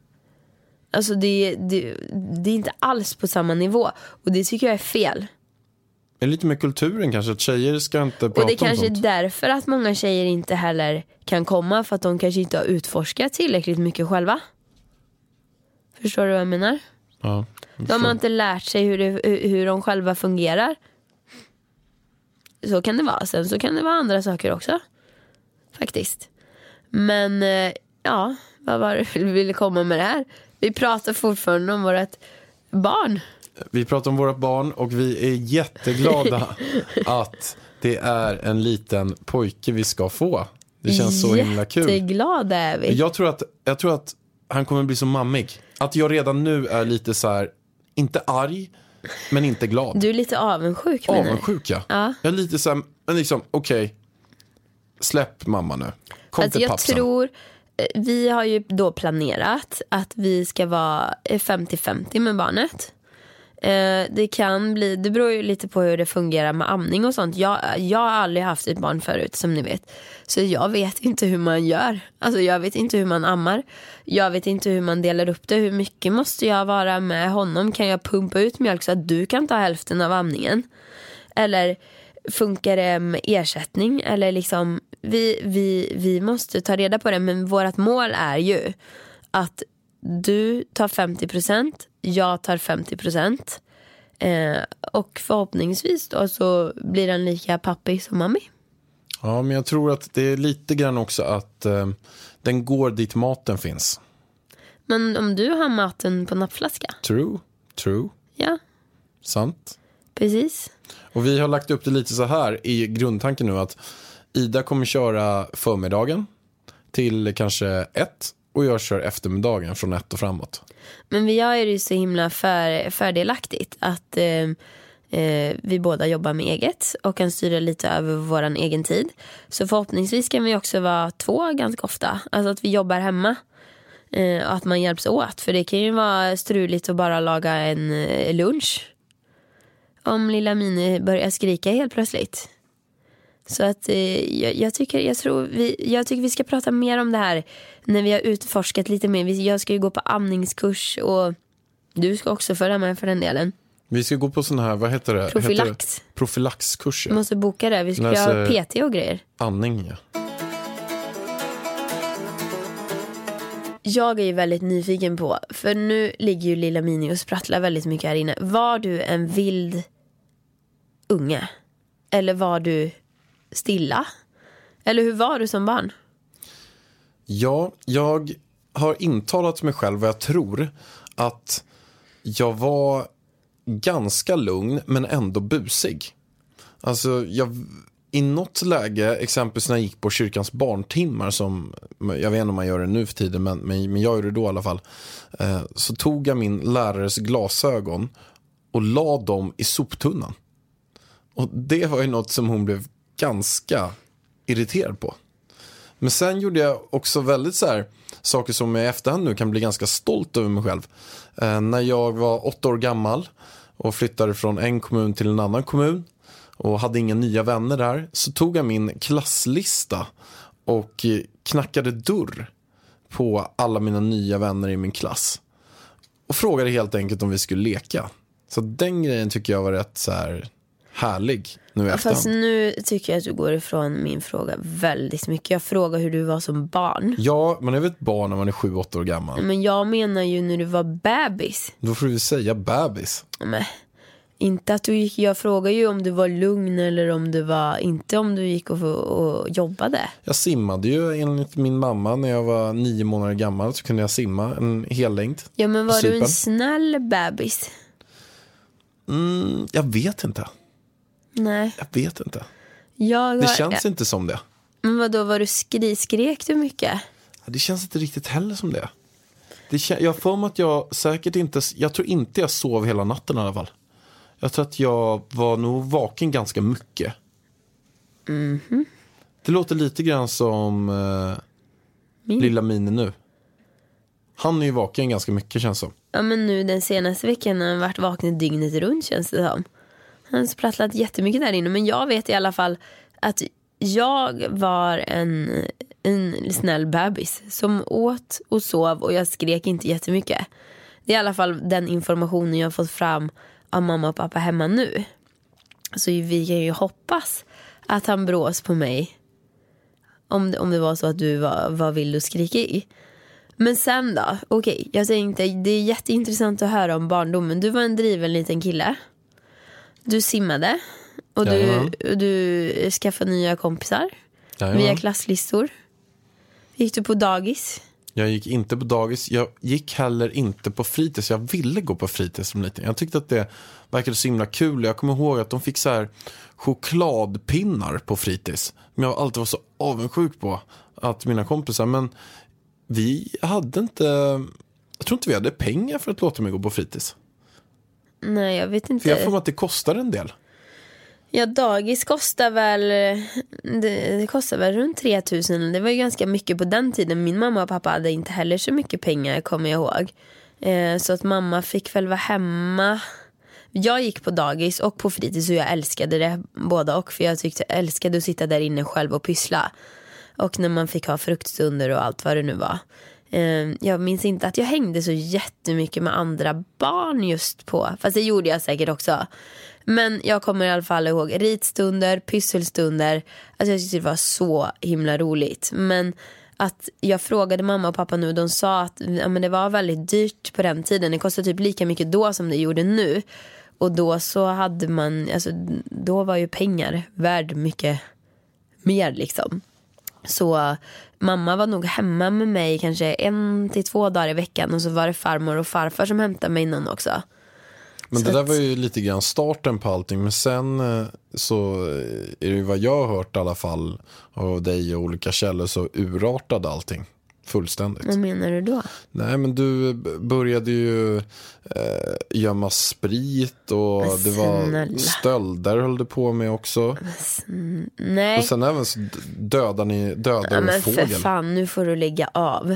Alltså det är inte alls på samma nivå. Och det tycker jag är fel. Det är lite med kulturen kanske, att tjejer ska inte prata om sånt. Och det kanske är därför att många tjejer inte heller kan komma. För att de kanske inte har utforskat tillräckligt mycket själva. Förstår du vad jag menar? Ja, de har inte lärt sig hur de själva fungerar. Så kan det vara. Sen så kan det vara andra saker också. Faktiskt. Men ja, vad var det vi ville komma med det här? Vi pratar fortfarande om vårt barn. Vi pratar om våra barn och vi är jätteglada att det är en liten pojke vi ska få. Det känns så himla kul. Jätteglada är vi. Jag tror att han kommer bli så mammig. Att jag redan nu är lite så här, inte arg, men inte glad. Du är lite avundsjuk. Avundsjuk, ja. Jag är lite så här, men liksom, okej. Släpp mamma nu. Kom alltså till jag pappsen. tror, vi har ju då planerat att vi ska vara 50-50 med barnet. Det beror ju lite på hur det fungerar med amning och sånt. Jag har aldrig haft ett barn förut, som ni vet. Så jag vet inte hur man gör. Alltså jag vet inte hur man ammar. Jag vet inte hur man delar upp det. Hur mycket måste jag vara med honom? Kan jag pumpa ut mjölk så att du kan ta hälften av amningen? Eller funkar det med ersättning? Eller liksom vi måste ta reda på det. Men vårt mål är ju att du tar 50%, jag tar 50%. Och förhoppningsvis då så blir den lika pappig som mammi. Ja, men jag tror att det är lite grann också att den går dit maten finns. Men om du har maten på nappflaska? True. Ja. Sant. Precis. Och vi har lagt upp det lite så här i grundtanken nu att Ida kommer köra förmiddagen till kanske 1 och jag kör eftermiddagen från 1 och framåt. Men vi gör det ju så himla fördelaktigt att vi båda jobbar med eget och kan styra lite över våran egen tid. Så förhoppningsvis kan vi också vara 2 ganska ofta. Alltså att vi jobbar hemma och att man hjälps åt. För det kan ju vara struligt att bara laga en lunch om lilla Mini börjar skrika helt plötsligt. Så att jag tycker vi ska prata mer om det här när vi har utforskat lite mer. Jag ska ju gå på amningskurs och du ska också följa med för den delen. Vi ska gå på sån här, vad heter det? Profylax. Profylaxkurs. Ja. Måste boka det. Vi ska ha PT och grejer. Andning, ja. Jag är ju väldigt nyfiken på, för nu ligger ju lilla Mini och sprattlar väldigt mycket här inne. Var du en vild unge? Eller var du stilla? Eller hur var du som barn? Ja, jag har intalat mig själv vad jag tror att jag var ganska lugn men ändå busig. Alltså i något läge, exempelvis när jag gick på kyrkans barntimmar, som jag vet inte om man gör det nu för tiden, men jag gör det då i alla fall, så tog jag min lärares glasögon och la dem i soptunnan. Och det var ju något som hon blev ganska irriterad på. Men sen gjorde jag också väldigt så här saker som jag i efterhand nu kan bli ganska stolt över mig själv. När jag var 8 år gammal och flyttade från en kommun till en annan kommun och hade inga nya vänner där, så tog jag min klasslista och knackade dörr på alla mina nya vänner i min klass. Och frågade helt enkelt om vi skulle leka. Så den grejen tycker jag var rätt så här härlig nu i efterhand. Fast nu tycker jag att du går ifrån min fråga väldigt mycket. Jag frågar hur du var som barn. Ja, man är väl ett barn när man är 7-8 år gammal. Men jag menar ju när du var bebis. Då får du säga bebis. Men inte att du gick. Jag frågar ju om du var lugn eller om du var, inte om du gick och jobbade. Jag simmade ju enligt min mamma när jag var 9 månader gammal, så kunde jag simma en hel längd. Ja, men var du en snäll bebis? Jag vet inte. Nej. Jag vet inte. Det känns inte som det. Men vadå, var du skrek du mycket? Det känns inte riktigt heller som det. Jag får mig att jag säkert inte, jag tror inte jag sov hela natten i alla fall. Jag tror att jag var nog vaken ganska mycket. Mm-hmm. Det låter lite grann som lilla Mini nu. Han är ju vaken ganska mycket, känns som. Ja, men nu den senaste veckan har han varit vaken dygnet runt, känns det som. Han har sprattlat jättemycket där inne. Men jag vet i alla fall att jag var en snäll bebis som åt och sov, och jag skrek inte jättemycket. Det är i alla fall den informationen jag har fått fram av mamma och pappa hemma nu. Så vi kan ju hoppas att han brås på mig om det var så att du var vild och skrikig. Men sen då, okej, jag tänkte, det är jätteintressant att höra om barndomen. Du var en driven liten kille. Du simmade och du skaffade nya kompisar via klasslistor. Gick du på dagis? Jag gick inte på dagis. Jag gick heller inte på fritids. Jag ville gå på fritids som liten. Jag tyckte att det verkade så himla kul. Jag kommer ihåg att de fick så här chokladpinnar på fritids. Men jag alltid var så avundsjuk på att mina kompisar. Men vi hade inte... Jag tror inte vi hade pengar för att låta mig gå på fritids. Nej, jag vet inte. För jag får mig att det kostar en del. Ja, dagis kostar väl... Det kostar väl runt 3 000. Det var ju ganska mycket på den tiden. Min mamma och pappa hade inte heller så mycket pengar, kommer jag ihåg. Så att mamma fick väl vara hemma. Jag gick på dagis och på fritids, och jag älskade det båda. Och för jag älskade att sitta där inne själv och pyssla. Och när man fick ha fruktstunder och allt vad det nu var. Jag minns inte att jag hängde så jättemycket med andra barn just på. Fast det gjorde jag säkert också. Men jag kommer i alla fall ihåg ritstunder, pysselstunder. Alltså jag tyckte det var så himla roligt. Men att jag frågade mamma och pappa nu, de sa att men det var väldigt dyrt på den tiden. Det kostade typ lika mycket då som det gjorde nu. Och då så hade man, alltså då var ju pengar värd mycket mer liksom. Så mamma var nog hemma med mig kanske 1 till 2 dagar i veckan. Och så var det farmor och farfar som hämtade mig innan också. Men det där var ju lite grann starten på allting. Men sen så är det ju vad jag har hört i alla fall av dig och olika källor, så urartade allting fullständigt. Vad menar du då? Nej, men du började ju gömma sprit och det var stölder höll du på med också. Nej. Och sen även så dödade en men fågel. för fan, nu får du lägga av.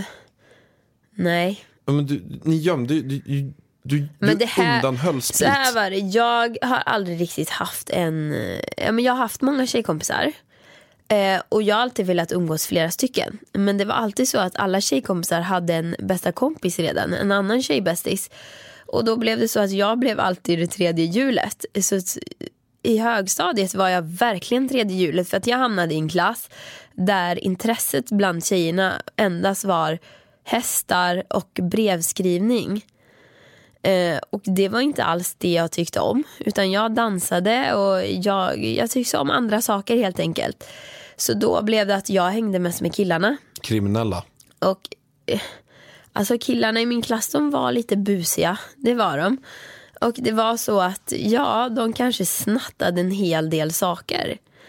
Nej. Men ni gömde du undanhöll sprit. Så här var det, jag har aldrig riktigt haft jag har haft många tjejkompisar. Och jag har alltid velat umgås flera stycken. Men det var alltid så att alla tjejkompisar hade en bästa kompis redan, en annan tjejbästis. Och då blev det så att jag blev alltid det tredje hjulet. Så i högstadiet var jag verkligen tredje hjulet. För att jag hamnade i en klass där intresset bland tjejerna endast var hästar och brevskrivning. Och det var inte alls det jag tyckte om. Utan jag dansade och jag tyckte om andra saker helt enkelt. Så då blev det att jag hängde mest med killarna. Kriminella. Och alltså killarna i min klass, de var lite busiga. Det var de. Och det var så att de kanske snattade en hel del saker.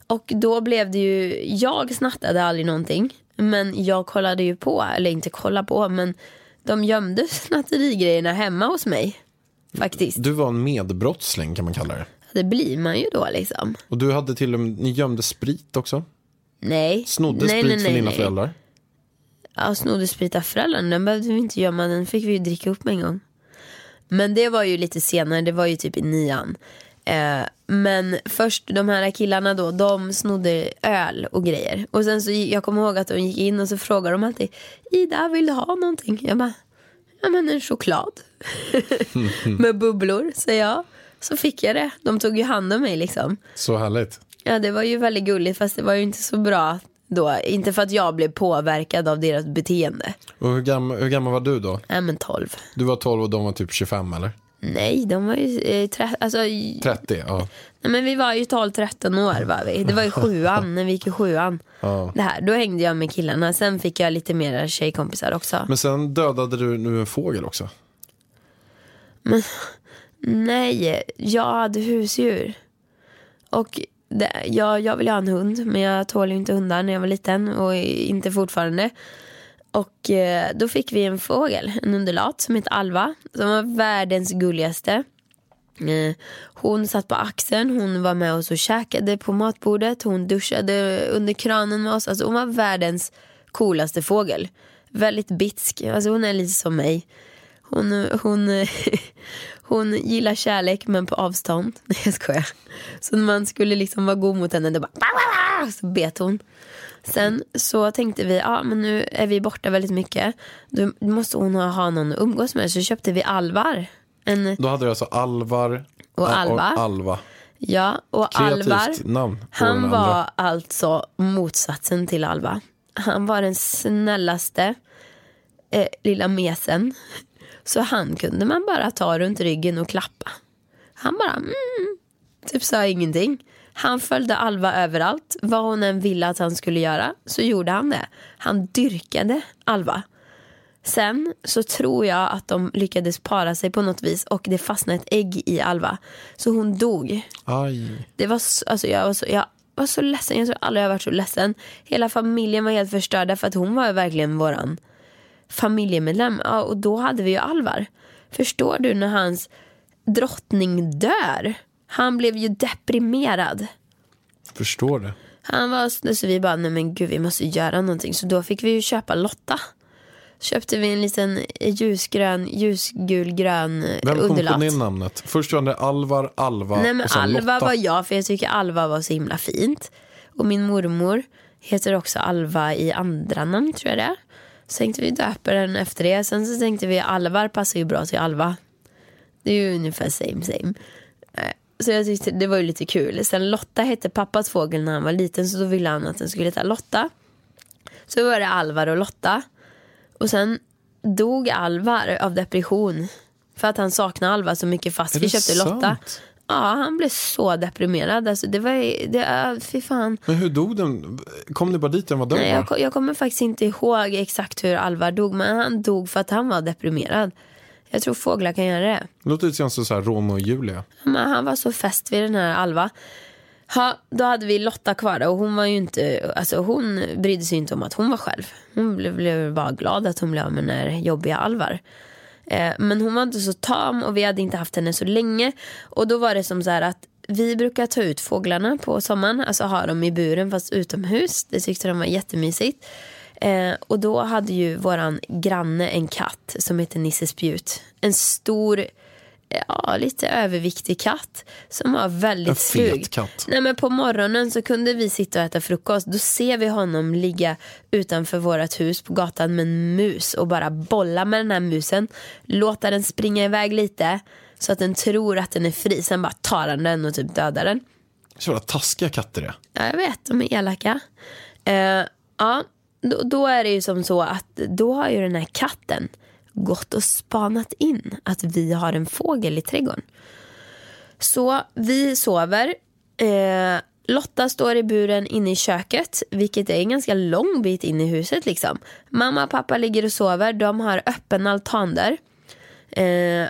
Och då blev det ju, jag snattade aldrig någonting, men jag kollade ju på, eller inte kolla på, men de gömde snatterigrejerna hemma hos mig faktiskt. Du var en medbrottsling kan man kalla det. Det blir man ju då liksom. Och du hade till och med, ni gömde sprit också? Nej. Snodde sprit från dina föräldrar? Ja, snodde sprit av föräldrarna. Den behövde vi inte gömma, den fick vi ju dricka upp med en gång. Men det var ju lite senare, det var ju typ i 9:an. Men först de här killarna då, de snodde öl och grejer. Och sen så, jag kommer ihåg att de gick in och så frågade de alltid: Ida, vill du ha någonting? Jag bara, ja men en choklad. Med bubblor, säger jag. Så fick jag det, de tog ju hand om mig liksom. Så härligt. Ja, det var ju väldigt gulligt, fast det var ju inte så bra då. Inte för att jag blev påverkad av deras beteende. Och hur gammal var du då? Ja, men 12. Du var 12 och de var typ 25 eller? Nej, de var ju 30, ja. Nej, men vi var ju 12-13 år var vi. Det var ju 7:an, när vi gick i 7:an. Ja. Det här, då hängde jag med killarna. Sen fick jag lite mer tjejkompisar också. Men sen dödade du nu en fågel också. Men nej, jag hade husdjur. Och jag ville ha en hund, men jag tål ju inte hundar när jag var liten och inte fortfarande. Och då fick vi en fågel, en undulat som heter Alva, som var världens gulligaste. Hon satt på axeln, hon var med oss och käkade på matbordet, hon duschade under kranen med oss. Alltså hon var världens coolaste fågel. Väldigt bitsk, alltså hon är lite som mig. Hon gillar kärlek men på avstånd. Nej, jag skojar. Så när man skulle liksom vara god mot henne, då bara så bet hon. Sen så tänkte vi, men nu är vi borta väldigt mycket. Då måste hon ha någon att umgås med. Så köpte vi alvar. Då hade du alltså Alvar och Alva. Ja, och kreativt Alvar, namn han var alltså motsatsen till Alva. Han var den snällaste lilla mesen. Så han kunde man bara ta runt ryggen och klappa. Han bara typ sa ingenting. Han följde Alva överallt. Vad hon än ville att han skulle göra, så gjorde han det. Han dyrkade Alva. Sen så tror jag att de lyckades para sig på något vis, och det fastnade ett ägg i Alva. Så hon dog. Aj. Det var alltså jag var så ledsen. Jag tror aldrig jag varit så ledsen. Hela familjen var helt förstörda, för att hon var verkligen våran familjemedlem. Ja, och då hade vi ju Alvar. Förstår du, när hans drottning dör? Han blev ju deprimerad. Förstår det. Han var, så vi bara, nej men gud, vi måste göra någonting. Så då fick vi ju köpa Lotta. Köpte vi en liten ljusgulgrön Vem kom undulat. på det namnet? Först var det Alva nej, men och sen Alva Lotta. var jag, för jag tycker Alva var så himla fint. Och min mormor heter också Alva i andra namn, tror jag det. Så tänkte vi döpa den efter det. Sen så tänkte vi Alvar passar ju bra till Alva. Det är ju ungefär same. Så jag tyckte det var ju lite kul. Sen Lotta hette pappas fågel när han var liten, så då ville han att den skulle heta Lotta. Så var det Alvar och Lotta. Och sen dog Alvar av depression, för att han saknade Alva så mycket, fast vi köpte Lotta. Ja, han blev så deprimerad. Alltså fy fan. Men hur dog den? Kom det bara dit den var död? Nej, jag kommer faktiskt inte ihåg exakt hur Alvar dog, men han dog för att han var deprimerad. Jag tror fåglar kan göra det. Låter lite så här Romeo och Julia. Men han var så fäst vid den här Alva. Då hade vi Lotta kvar då, och hon var ju inte, alltså hon brydde sig inte om att hon var själv. Hon blev bara glad att hon blev med den här jobbiga Alvar. Men hon var inte så tam, och vi hade inte haft henne så länge. Och då var det som så här att vi brukar ta ut fåglarna på sommaren, alltså ha dem i buren fast utomhus. Det tyckte de var jättemysigt. Och då hade ju våran granne en katt som heter Nisse Spjut. En stor, lite överviktig katt som var väldigt slug. En fet katt. Nej, men på morgonen så kunde vi sitta och äta frukost. Då ser vi honom ligga utanför vårat hus på gatan med en mus och bara bolla med den här musen. Låta den springa iväg lite så att den tror att den är fri. Sen bara tar han den och typ dödar den. Så jävla taskiga katter det. Ja, jag vet, de är elaka. Då är det ju som så att då har ju den här katten gått och spanat in att vi har en fågel i trädgården. Så vi sover. Lotta står i buren inne i köket, vilket är en ganska lång bit in i huset liksom. Mamma och pappa ligger och sover. De har öppen altan där.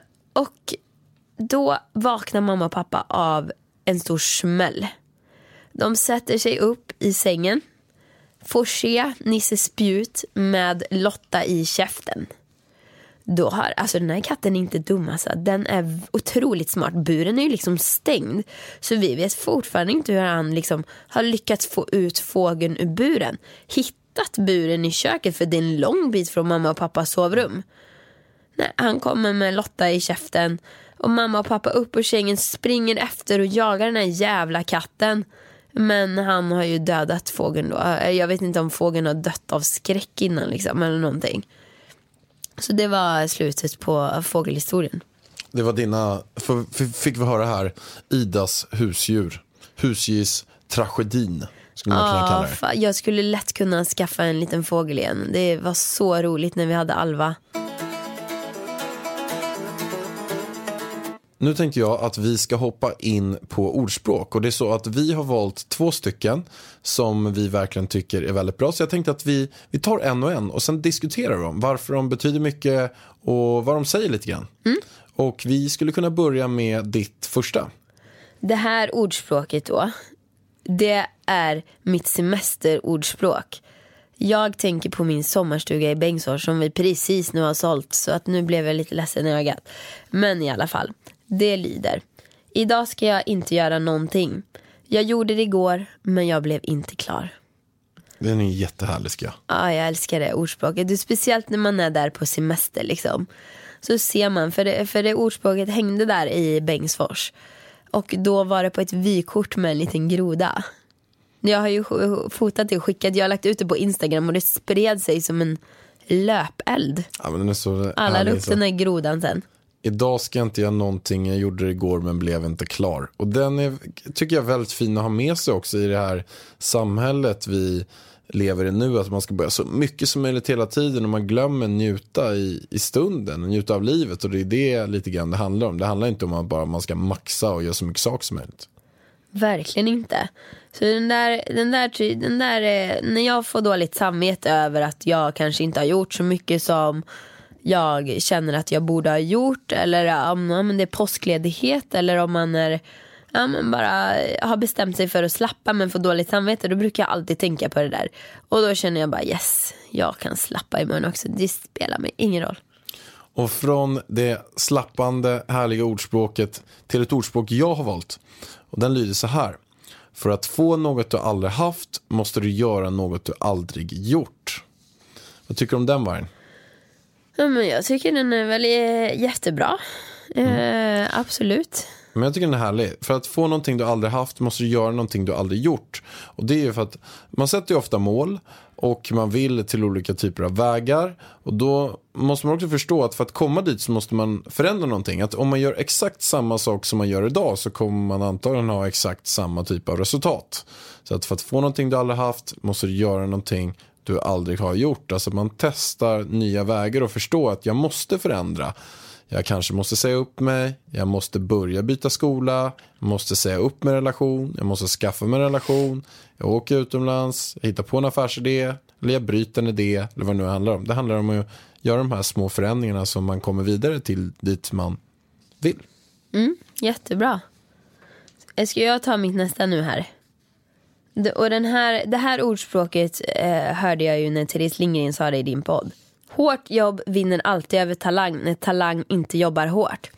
Och då vaknar mamma och pappa av en stor smäll. De sätter sig upp i sängen, får se Nisse Spjut med Lotta i käften. Då har, alltså den här katten är inte dum alltså. Den är otroligt smart. Buren är ju liksom stängd. Så vi vet fortfarande inte hur han liksom har lyckats få ut fågeln ur buren. Hittat buren i köket, för det är en lång bit från mamma och pappas sovrum. Nej, han kommer med Lotta i käften. Och mamma och pappa upp ur sängen springer efter och jagar den här jävla katten. Men han har ju dödat fågeln då. Jag vet inte om fågeln har dött av skräck innan liksom, eller någonting. Så det var slutet på fågelhistorien. Det var dina, fick vi höra här, Idas husdjur. Husdjurs tragedin, skulle man kunna kalla det. Jag skulle lätt kunna skaffa en liten fågel igen. Det var så roligt när vi hade Alva. Nu tänkte jag att vi ska hoppa in på ordspråk. Och det är så att vi har valt 2 stycken som vi verkligen tycker är väldigt bra. Så jag tänkte att vi tar en och sen diskuterar de varför de betyder mycket och vad de säger lite grann. Och vi skulle kunna börja med ditt första. Det här ordspråket då, det är mitt semesterordspråk. Jag tänker på min sommarstuga i Bengtsfors som vi precis nu har sålt. Så att nu blev jag lite ledsen i ögat. Men i alla fall, det lyder: idag ska jag inte göra någonting. Jag gjorde det igår, men jag blev inte klar. Den är jättehärlig, ska jag. Ja, jag älskar det ordspråket. Det är speciellt när man är där på semester liksom. Så ser man, för det ordspråket hängde där i Bengtsfors. Och då var det på ett vykort med en liten groda. Jag har ju fotat det och skickat. Jag har lagt ut det på Instagram och det spred sig som en löpeld. Ja, men den är så alla härlig, la upp den här grodan sen. Idag ska jag inte göra någonting, jag gjorde det igår men blev inte klar. Och den är, tycker jag, väldigt fin att ha med sig också i det här samhället vi lever i nu. Att man ska börja så mycket som möjligt hela tiden och man glömmer njuta i stunden, njuta av livet. Och det är det lite grann det handlar om. Det handlar inte om att man ska maxa och göra så mycket saker som möjligt. Verkligen inte. Så den där när jag får dåligt samvete över att jag kanske inte har gjort så mycket som jag känner att jag borde ha gjort, eller om det är påskledighet, eller om man är bara har bestämt sig för att slappa men får dåligt samvete, då brukar jag alltid tänka på det där. Och då känner jag bara yes, jag kan slappa imorgon också. Det spelar mig ingen roll. Och från det slappande, härliga ordspråket till ett ordspråk jag har valt. Och den lyder så här: för att få något du aldrig haft måste du göra något du aldrig gjort. Vad tycker du om den, Vargen? Ja, men jag tycker den är väl jättebra. Absolut. Men jag tycker den är härlig. För att få någonting du aldrig haft måste du göra någonting du aldrig gjort. Och det är ju för att man sätter ju ofta mål och man vill till olika typer av vägar. Och då måste man också förstå att för att komma dit så måste man förändra någonting. Att om man gör exakt samma sak som man gör idag så kommer man antagligen ha exakt samma typ av resultat. Så att för att få någonting du aldrig haft måste du göra någonting du aldrig har gjort. Alltså man testar nya vägar och förstår att jag måste förändra. Jag kanske måste säga upp mig, jag måste börja byta skola, jag måste säga upp med relation, jag måste skaffa mig relation, jag åker utomlands, jag hittar på en affärsidé, eller jag bryter en idé, eller vad det nu handlar om. Det handlar om att göra de här små förändringarna som man kommer vidare till dit man vill. Jättebra. Ska jag ta mitt nästa nu här? Och det här ordspråket hörde jag ju när Therese Lindgren sa det i din podd. Hårt jobb vinner alltid över talang när talang inte jobbar hårt.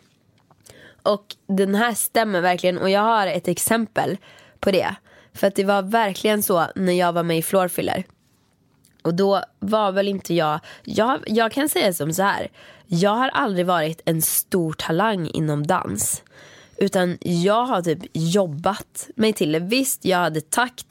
Och den här stämmer verkligen. Och jag har ett exempel på det. För att det var verkligen så när jag var med i Floorfiller. Och då var väl inte jag kan säga som så här: jag har aldrig varit en stor talang inom dans. Utan jag har typ jobbat mig till det. Visst, jag hade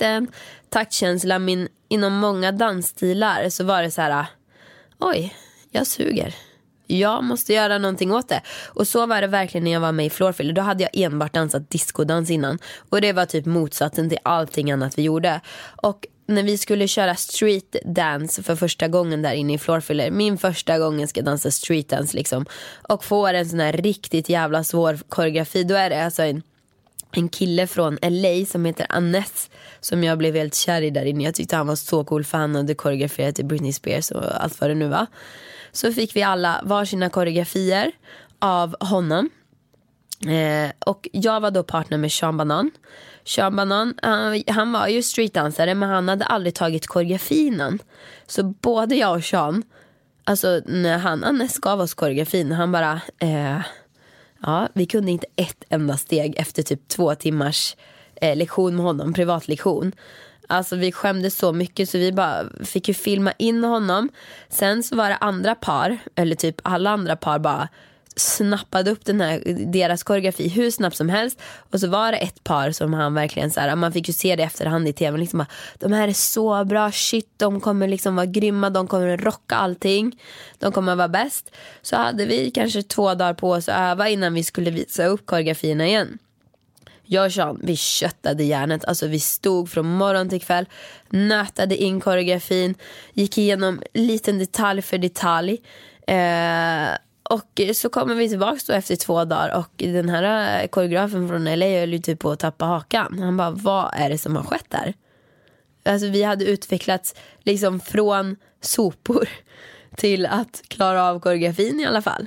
taktkänsla, men inom många dansstilar så var det så här: oj, jag suger. Jag måste göra någonting åt det. Och så var det verkligen när jag var med i Floorfiller. Då hade jag enbart dansat discodans innan. Och det var typ motsatsen till allting annat vi gjorde. Och när vi skulle köra street dance för första gången där inne i Floorfiller, min första gången ska dansa street dance liksom, och får en sån här riktigt jävla svår koreografi, då är det alltså en kille från LA som heter Annette som jag blev helt kär i där inne. Jag tyckte han var så cool för han hade koreograferat till Britney Spears och allt vad det nu var. Så fick vi alla varsina koreografier av honom. Och jag var då partner med Sean Banan. Sean Banan, han var ju streetdansare, men han hade aldrig tagit koreografin. Så både jag och Sean, alltså när Hannes gav oss koreografin, han bara ja, vi kunde inte ett enda steg efter typ 2 timmars lektion med honom, privatlektion. Alltså vi skämdes så mycket så vi bara fick ju filma in honom. Sen så var det andra par, eller typ alla andra par bara snappade upp deras koreografi hur snabbt som helst. Och så var det ett par som han verkligen så här, man fick ju se det efterhand i tv liksom bara, de här är så bra, shit, de kommer liksom vara grymma, de kommer rocka allting, de kommer vara bäst. Så hade vi kanske 2 dagar på oss att öva innan vi skulle visa upp koreografierna igen. Jag och Sean, vi köttade hjärnet. Alltså vi stod från morgon till kväll, nötade in koreografin, gick igenom liten detalj för detalj. Och så kommer vi tillbaka då efter 2 dagar. Och den här koreografen från LA höll ju typ på att tappa hakan. Han bara, vad är det som har skett där? Alltså vi hade utvecklats liksom från sopor till att klara av koreografin i alla fall.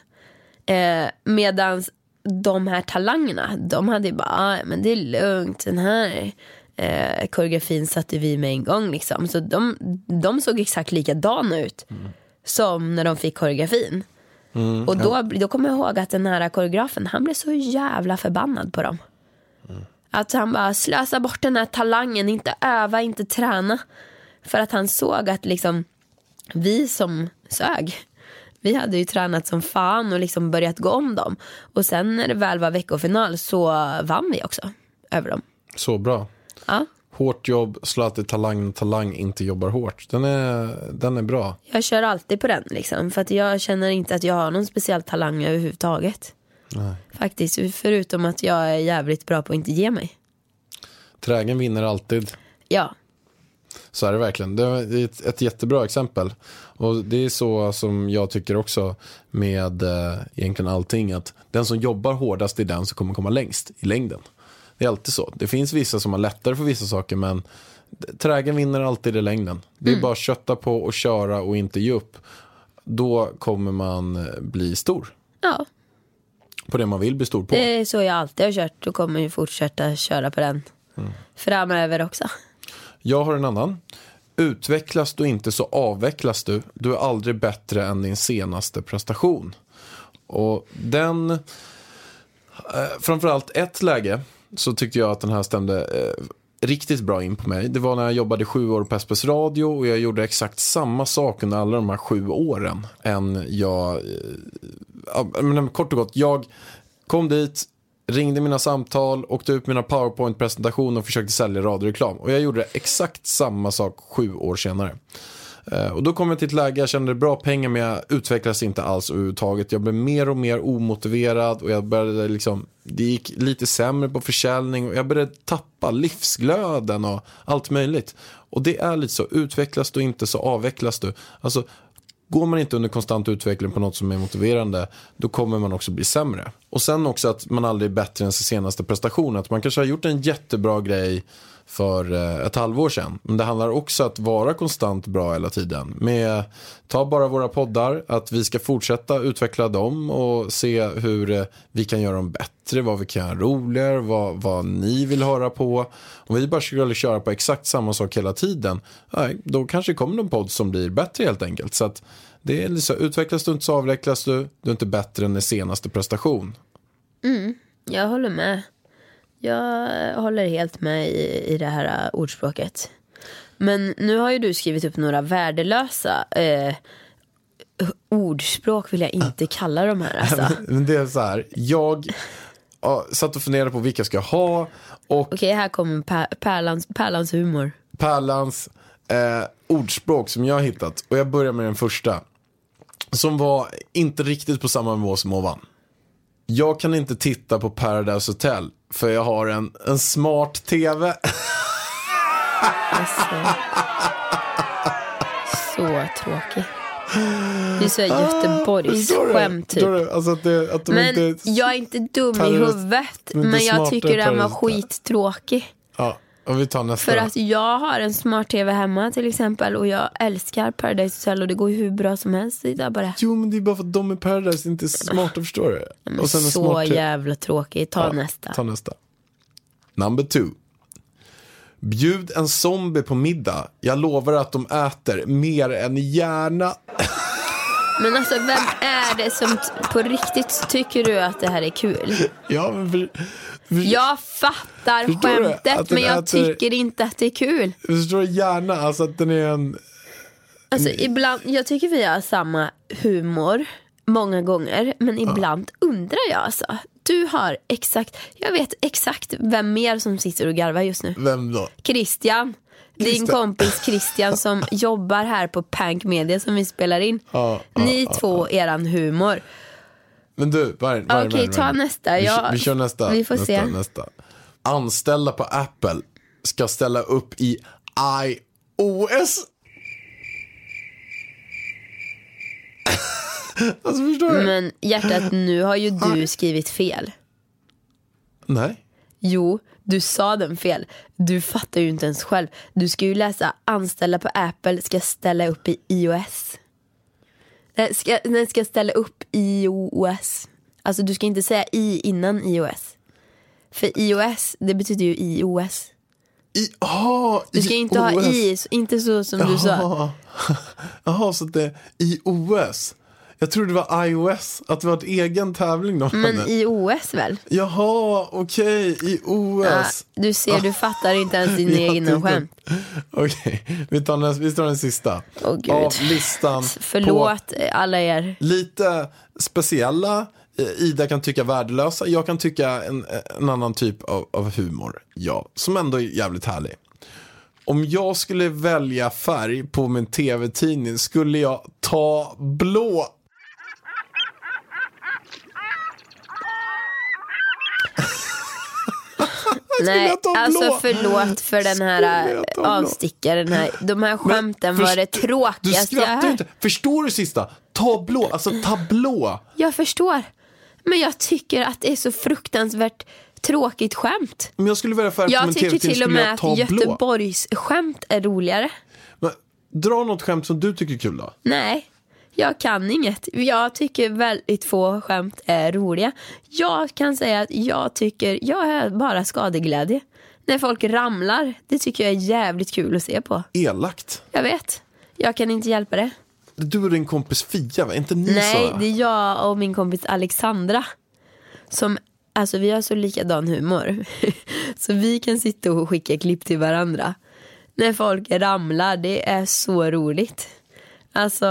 Medans de här talangerna, de hade ju bara, men det är lugnt, den här koreografin satte vi med en gång liksom. Så de såg exakt likadana ut som när de fick koreografin. Och då kommer jag ihåg att den här koreografen, han blev så jävla förbannad på dem. Att han bara slösa bort den här talangen, inte öva, inte träna. För att han såg att liksom vi som sög, vi hade ju tränat som fan och liksom börjat gå om dem. Och sen när det väl var veckofinal så vann vi också över dem. Så bra. Ja. Hårt jobb, slå att det talang inte jobbar hårt. Den är bra. Jag kör alltid på den liksom, för att jag känner inte att jag har någon speciell talang överhuvudtaget. Nej. Faktiskt, förutom att jag är jävligt bra på att inte ge mig. Trägen vinner alltid. Ja. Så är det verkligen. Det är ett jättebra exempel. Och det är så som jag tycker också med egentligen allting, att den som jobbar hårdast är den som kommer komma längst i längden. Det är alltid så. Det finns vissa som har lättare för vissa saker, men trägen vinner alltid i längden. Det är bara att kötta på och köra och inte ge upp. Då kommer man bli stor. Ja. På det man vill bli stor på. Det är så jag alltid har kört och kommer ju fortsätta köra på den framöver också. Jag har en annan. Utvecklas du inte så avvecklas du. Du är aldrig bättre än din senaste prestation. Och den... framförallt ett läge så tyckte jag att den här stämde riktigt bra in på mig. Det var när jag jobbade 7 år på SBS Radio och jag gjorde exakt samma sak under alla de här 7 åren. Men kort och gott, jag kom dit, ringde mina samtal, åkte ut mina PowerPoint-presentationer och försökte sälja radioreklam. Och jag gjorde exakt samma sak 7 år senare. Och då kom jag till ett läge, jag kände bra pengar men jag utvecklades inte alls överhuvudtaget. Jag blev mer och mer omotiverad och jag började liksom, det gick lite sämre på försäljning och jag började tappa livsglöden och allt möjligt. Och det är lite så, utvecklas du inte så avvecklas du. Alltså, går man inte under konstant utveckling på något som är motiverande, då kommer man också bli sämre. Och sen också att man aldrig är bättre än sin senaste prestation. Att man kanske har gjort en jättebra grej för ett halvår sedan. Men det handlar också att vara konstant bra hela tiden. Ta bara våra poddar, att vi ska fortsätta utveckla dem och se hur vi kan göra dem bättre, vad vi kan göra roligare, vad ni vill höra på. Om vi bara skulle köra på exakt samma sak hela tiden, då kanske kommer någon podd som blir bättre helt enkelt. Så att det är liksom, utvecklas du inte så avvecklas du. Du är inte bättre än den senaste prestation. Jag håller med. Jag håller helt med i det här ordspråket. Men nu har ju du skrivit upp några värdelösa ordspråk, vill jag inte kalla de här alltså. Men det är så här, jag satt och funderade på vilka jag ska ha. Okej, här kommer Pärlans humor. Pärlans ordspråk som jag har hittat. Och jag börjar med den första, som var inte riktigt på samma nivå som ovan. Jag kan inte titta på Paradise Hotel för jag har en smart tv. Alltså, så tråkigt. Det är så Göteborgs skämt typ. Alltså att men inte jag är inte dum i huvudet, men jag tycker den var skittråkig. Ja. Och vi tar nästa. För att jag har en smart tv hemma till exempel. Och jag älskar Paradise Hotel. Och det går ju hur bra som helst. Det är bara... Jo, men det är bara för att de är Paradise inte är smarta, förstår du? Men Och sen så jävla tråkigt. Ta nästa. Ta nästa. Number 2. Bjud en zombie på middag. Jag lovar att de äter mer än gärna. Men alltså, vem är det som på riktigt tycker du att det här är kul? Ja, men Jag fattar skämtet, men jag tycker inte att det är kul. Förstår du gärna, alltså att den är en... Alltså ibland, jag tycker vi har samma humor många gånger. Men ibland undrar jag alltså. Du har jag vet exakt vem mer som sitter och garvar just nu. Vem då? Christian. Din kompis Christian som jobbar här på Pank Media som vi spelar in. Ni två, eran humor. Men du, Okej, ta nästa. Vi kör nästa. Vi får se. Nästa. Anställda på Apple ska ställa upp i iOS. Alltså, förstår du? Men hjärtat, nu har ju du skrivit fel. Nej. Jo, du sa den fel. Du fattar ju inte ens själv. Du ska ju läsa anställda på Apple ska ställa upp i iOS. Den ska ställa upp i iOS. Alltså du ska inte säga i innan iOS. För iOS, det betyder ju iOS. Du ska inte ha i, inte så som du sa. Jaha, så det är iOS. Jag trodde det var iOS, att det var ett egen tävling då. Men iOS väl? Jaha, okej, iOS. Du ser, du fattar inte ens din egen skämt. Okej, vi tar den sista. Gud. Av listan. Förlåt alla er. Lite speciella. Ida kan tycka värdelösa. Jag kan tycka en annan typ av humor. Ja, som ändå är jävligt härlig. Om jag skulle välja färg på min tv-tidning skulle jag ta blå. Nej, alltså förlåt för den här avstickaren här. De här skämten var det tråkigaste jag hört. Du skrattar ju inte. Förstår du sista? Ta blå, alltså tablå. Jag förstår. Men jag tycker att det är så fruktansvärt tråkigt skämt. Om jag skulle välja färg på min tv-tidning till och med skulle jag ta att Göteborgs skämt är roligare. Men, dra något skämt som du tycker är kul då. Nej, jag kan inget. Jag tycker väldigt få skämt är roliga. Jag kan säga att jag är bara skadeglädje. När folk ramlar, det tycker jag är jävligt kul att se på. Elakt. Jag vet, jag kan inte hjälpa det. Du och din kompis Fia, va? Inte ni? Nej, det är jag och min kompis Alexandra. Som, alltså vi har så likadan humor. Så vi kan sitta och skicka klipp till varandra. När folk ramlar, det är så roligt. Alltså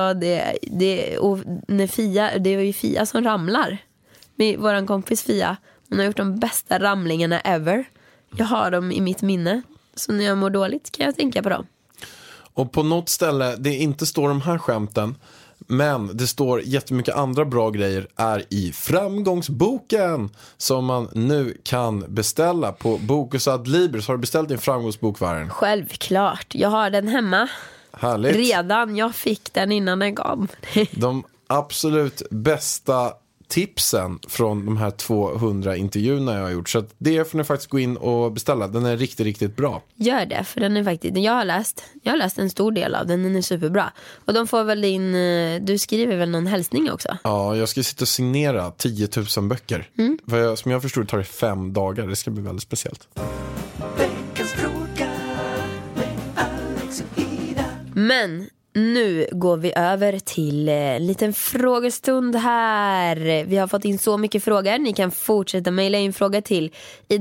och när Fia, det var ju Fia som ramlar. Med våran kompis Fia. Hon har gjort de bästa ramlingarna ever. Jag har dem i mitt minne. Så när jag mår dåligt kan jag tänka på dem. Och på något ställe, det inte står de här skämten, men det står jättemycket andra bra grejer är i framgångsboken som man nu kan beställa på Bokus Adlibris. Har du beställt din framgångsbok, Varen? Självklart, jag har den hemma. Härligt. Redan, jag fick den innan den kom. De absolut bästa tipsen från de här 200 intervjuerna jag har gjort. Så att det får ni faktiskt gå in och beställa. Den är riktigt, riktigt bra. Gör det, för den är faktiskt, jag har läst en stor del av den är superbra. Och de får väl du skriver väl någon hälsning också? Ja, jag ska sitta och signera 10 000 böcker. Som jag förstår tar det 5 dagar. Det ska bli väldigt speciellt. Veckans fråga med Alex och Ida. Men nu går vi över till en liten frågestund här. Vi har fått in så mycket frågor. Ni kan fortsätta mejla in frågor till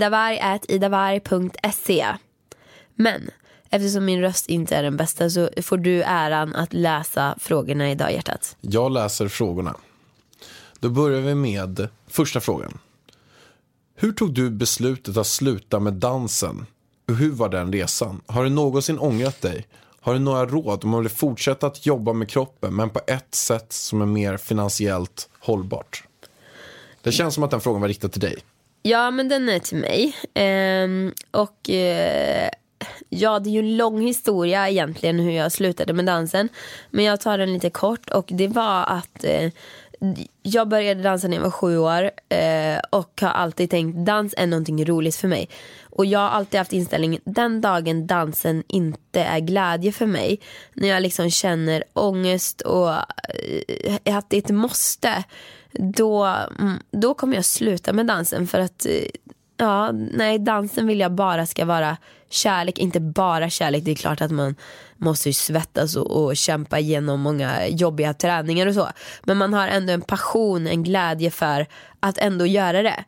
idavarg@idavarg.se. Men eftersom min röst inte är den bästa så får du äran att läsa frågorna idag, hjärtat. Jag läser frågorna. Då börjar vi med första frågan. Hur tog du beslutet att sluta med dansen? Och hur var den resan? Har du någonsin ångrat dig? Har du några råd om man vill fortsätta att jobba med kroppen men på ett sätt som är mer finansiellt hållbart? Det känns som att den frågan var riktad till dig. Ja, men den är till mig. Ja, det är ju en lång historia egentligen hur jag slutade med dansen. Men jag tar den lite kort. Och det var att Jag började dansa när jag var 7 år och har alltid tänkt dans är någonting roligt för mig. Och jag har alltid haft inställningen den dagen dansen inte är glädje för mig, när jag liksom känner ångest och att det inte måste, då kommer jag sluta med dansen. För att dansen vill jag bara ska vara kärlek, inte bara kärlek. Det är klart att man måste ju svettas och kämpa igenom många jobbiga träningar och så, men man har ändå en passion, en glädje för att ändå göra det.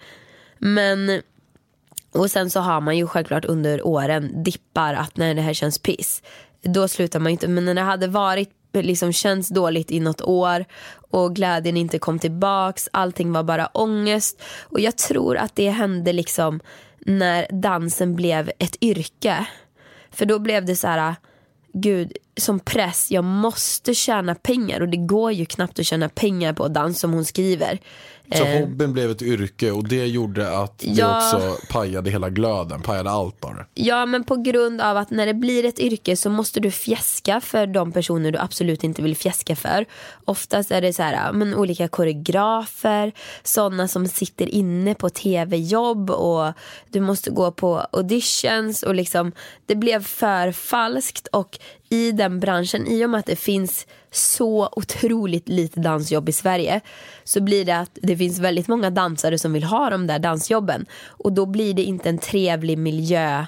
Men och sen så har man ju självklart under åren dippar att när det här känns piss, då slutar man inte. Men när det hade varit liksom känns dåligt i något år och glädjen inte kom tillbaks, allting var bara ångest. Och jag tror att det hände liksom när dansen blev ett yrke. För då blev det så här, gud, som press, jag måste tjäna pengar. Och det går ju knappt att tjäna pengar på dans, som hon skriver. Så hobbyn blev ett yrke och det gjorde att det också pajade hela glöden, pajade allt bara. Ja, men på grund av att när det blir ett yrke så måste du fjäska för de personer du absolut inte vill fjäska för. Oftast är det så här, men olika koreografer, sådana som sitter inne på tv-jobb, och du måste gå på auditions, och liksom det blev för falskt. Och i den branschen, i och med att det finns så otroligt lite dansjobb i Sverige, så blir det att det finns väldigt många dansare som vill ha de där dansjobben, och då blir det inte en trevlig miljö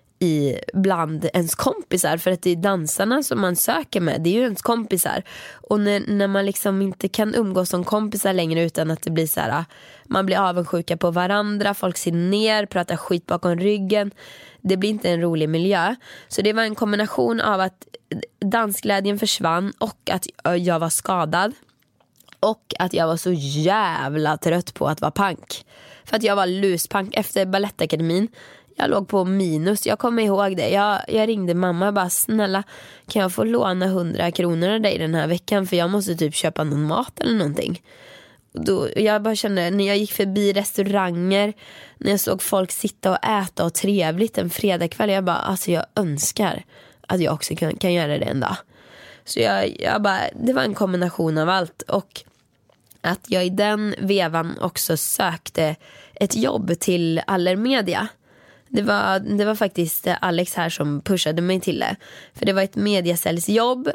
bland ens kompisar, för att det är dansarna som man söker med, det är ju ens kompisar. Och när man liksom inte kan umgås som kompisar längre, utan att det blir så här, man blir avundsjuka på varandra, folk ser ner, pratar skit bakom ryggen, det blir inte en rolig miljö. Så det var en kombination av att dansglädjen försvann och att jag var skadad och att jag var så jävla trött på att vara pank. För att jag var luspank efter Balettakademin. Jag låg på minus, jag kommer ihåg det. Jag ringde mamma och bara, snälla, kan jag få låna 100 kronor av dig den här veckan, för jag måste typ köpa någon mat eller någonting. Då, jag bara kände, när jag gick förbi restauranger, när jag såg folk sitta och äta och trevligt en fredagkväll, jag bara, alltså jag önskar att jag också kan göra det en dag. Så jag bara, det var en kombination av allt. Och att jag i den vevan också sökte ett jobb till Allermedia. Det var faktiskt Alex här som pushade mig till det. För det var ett mediasäljsjobb,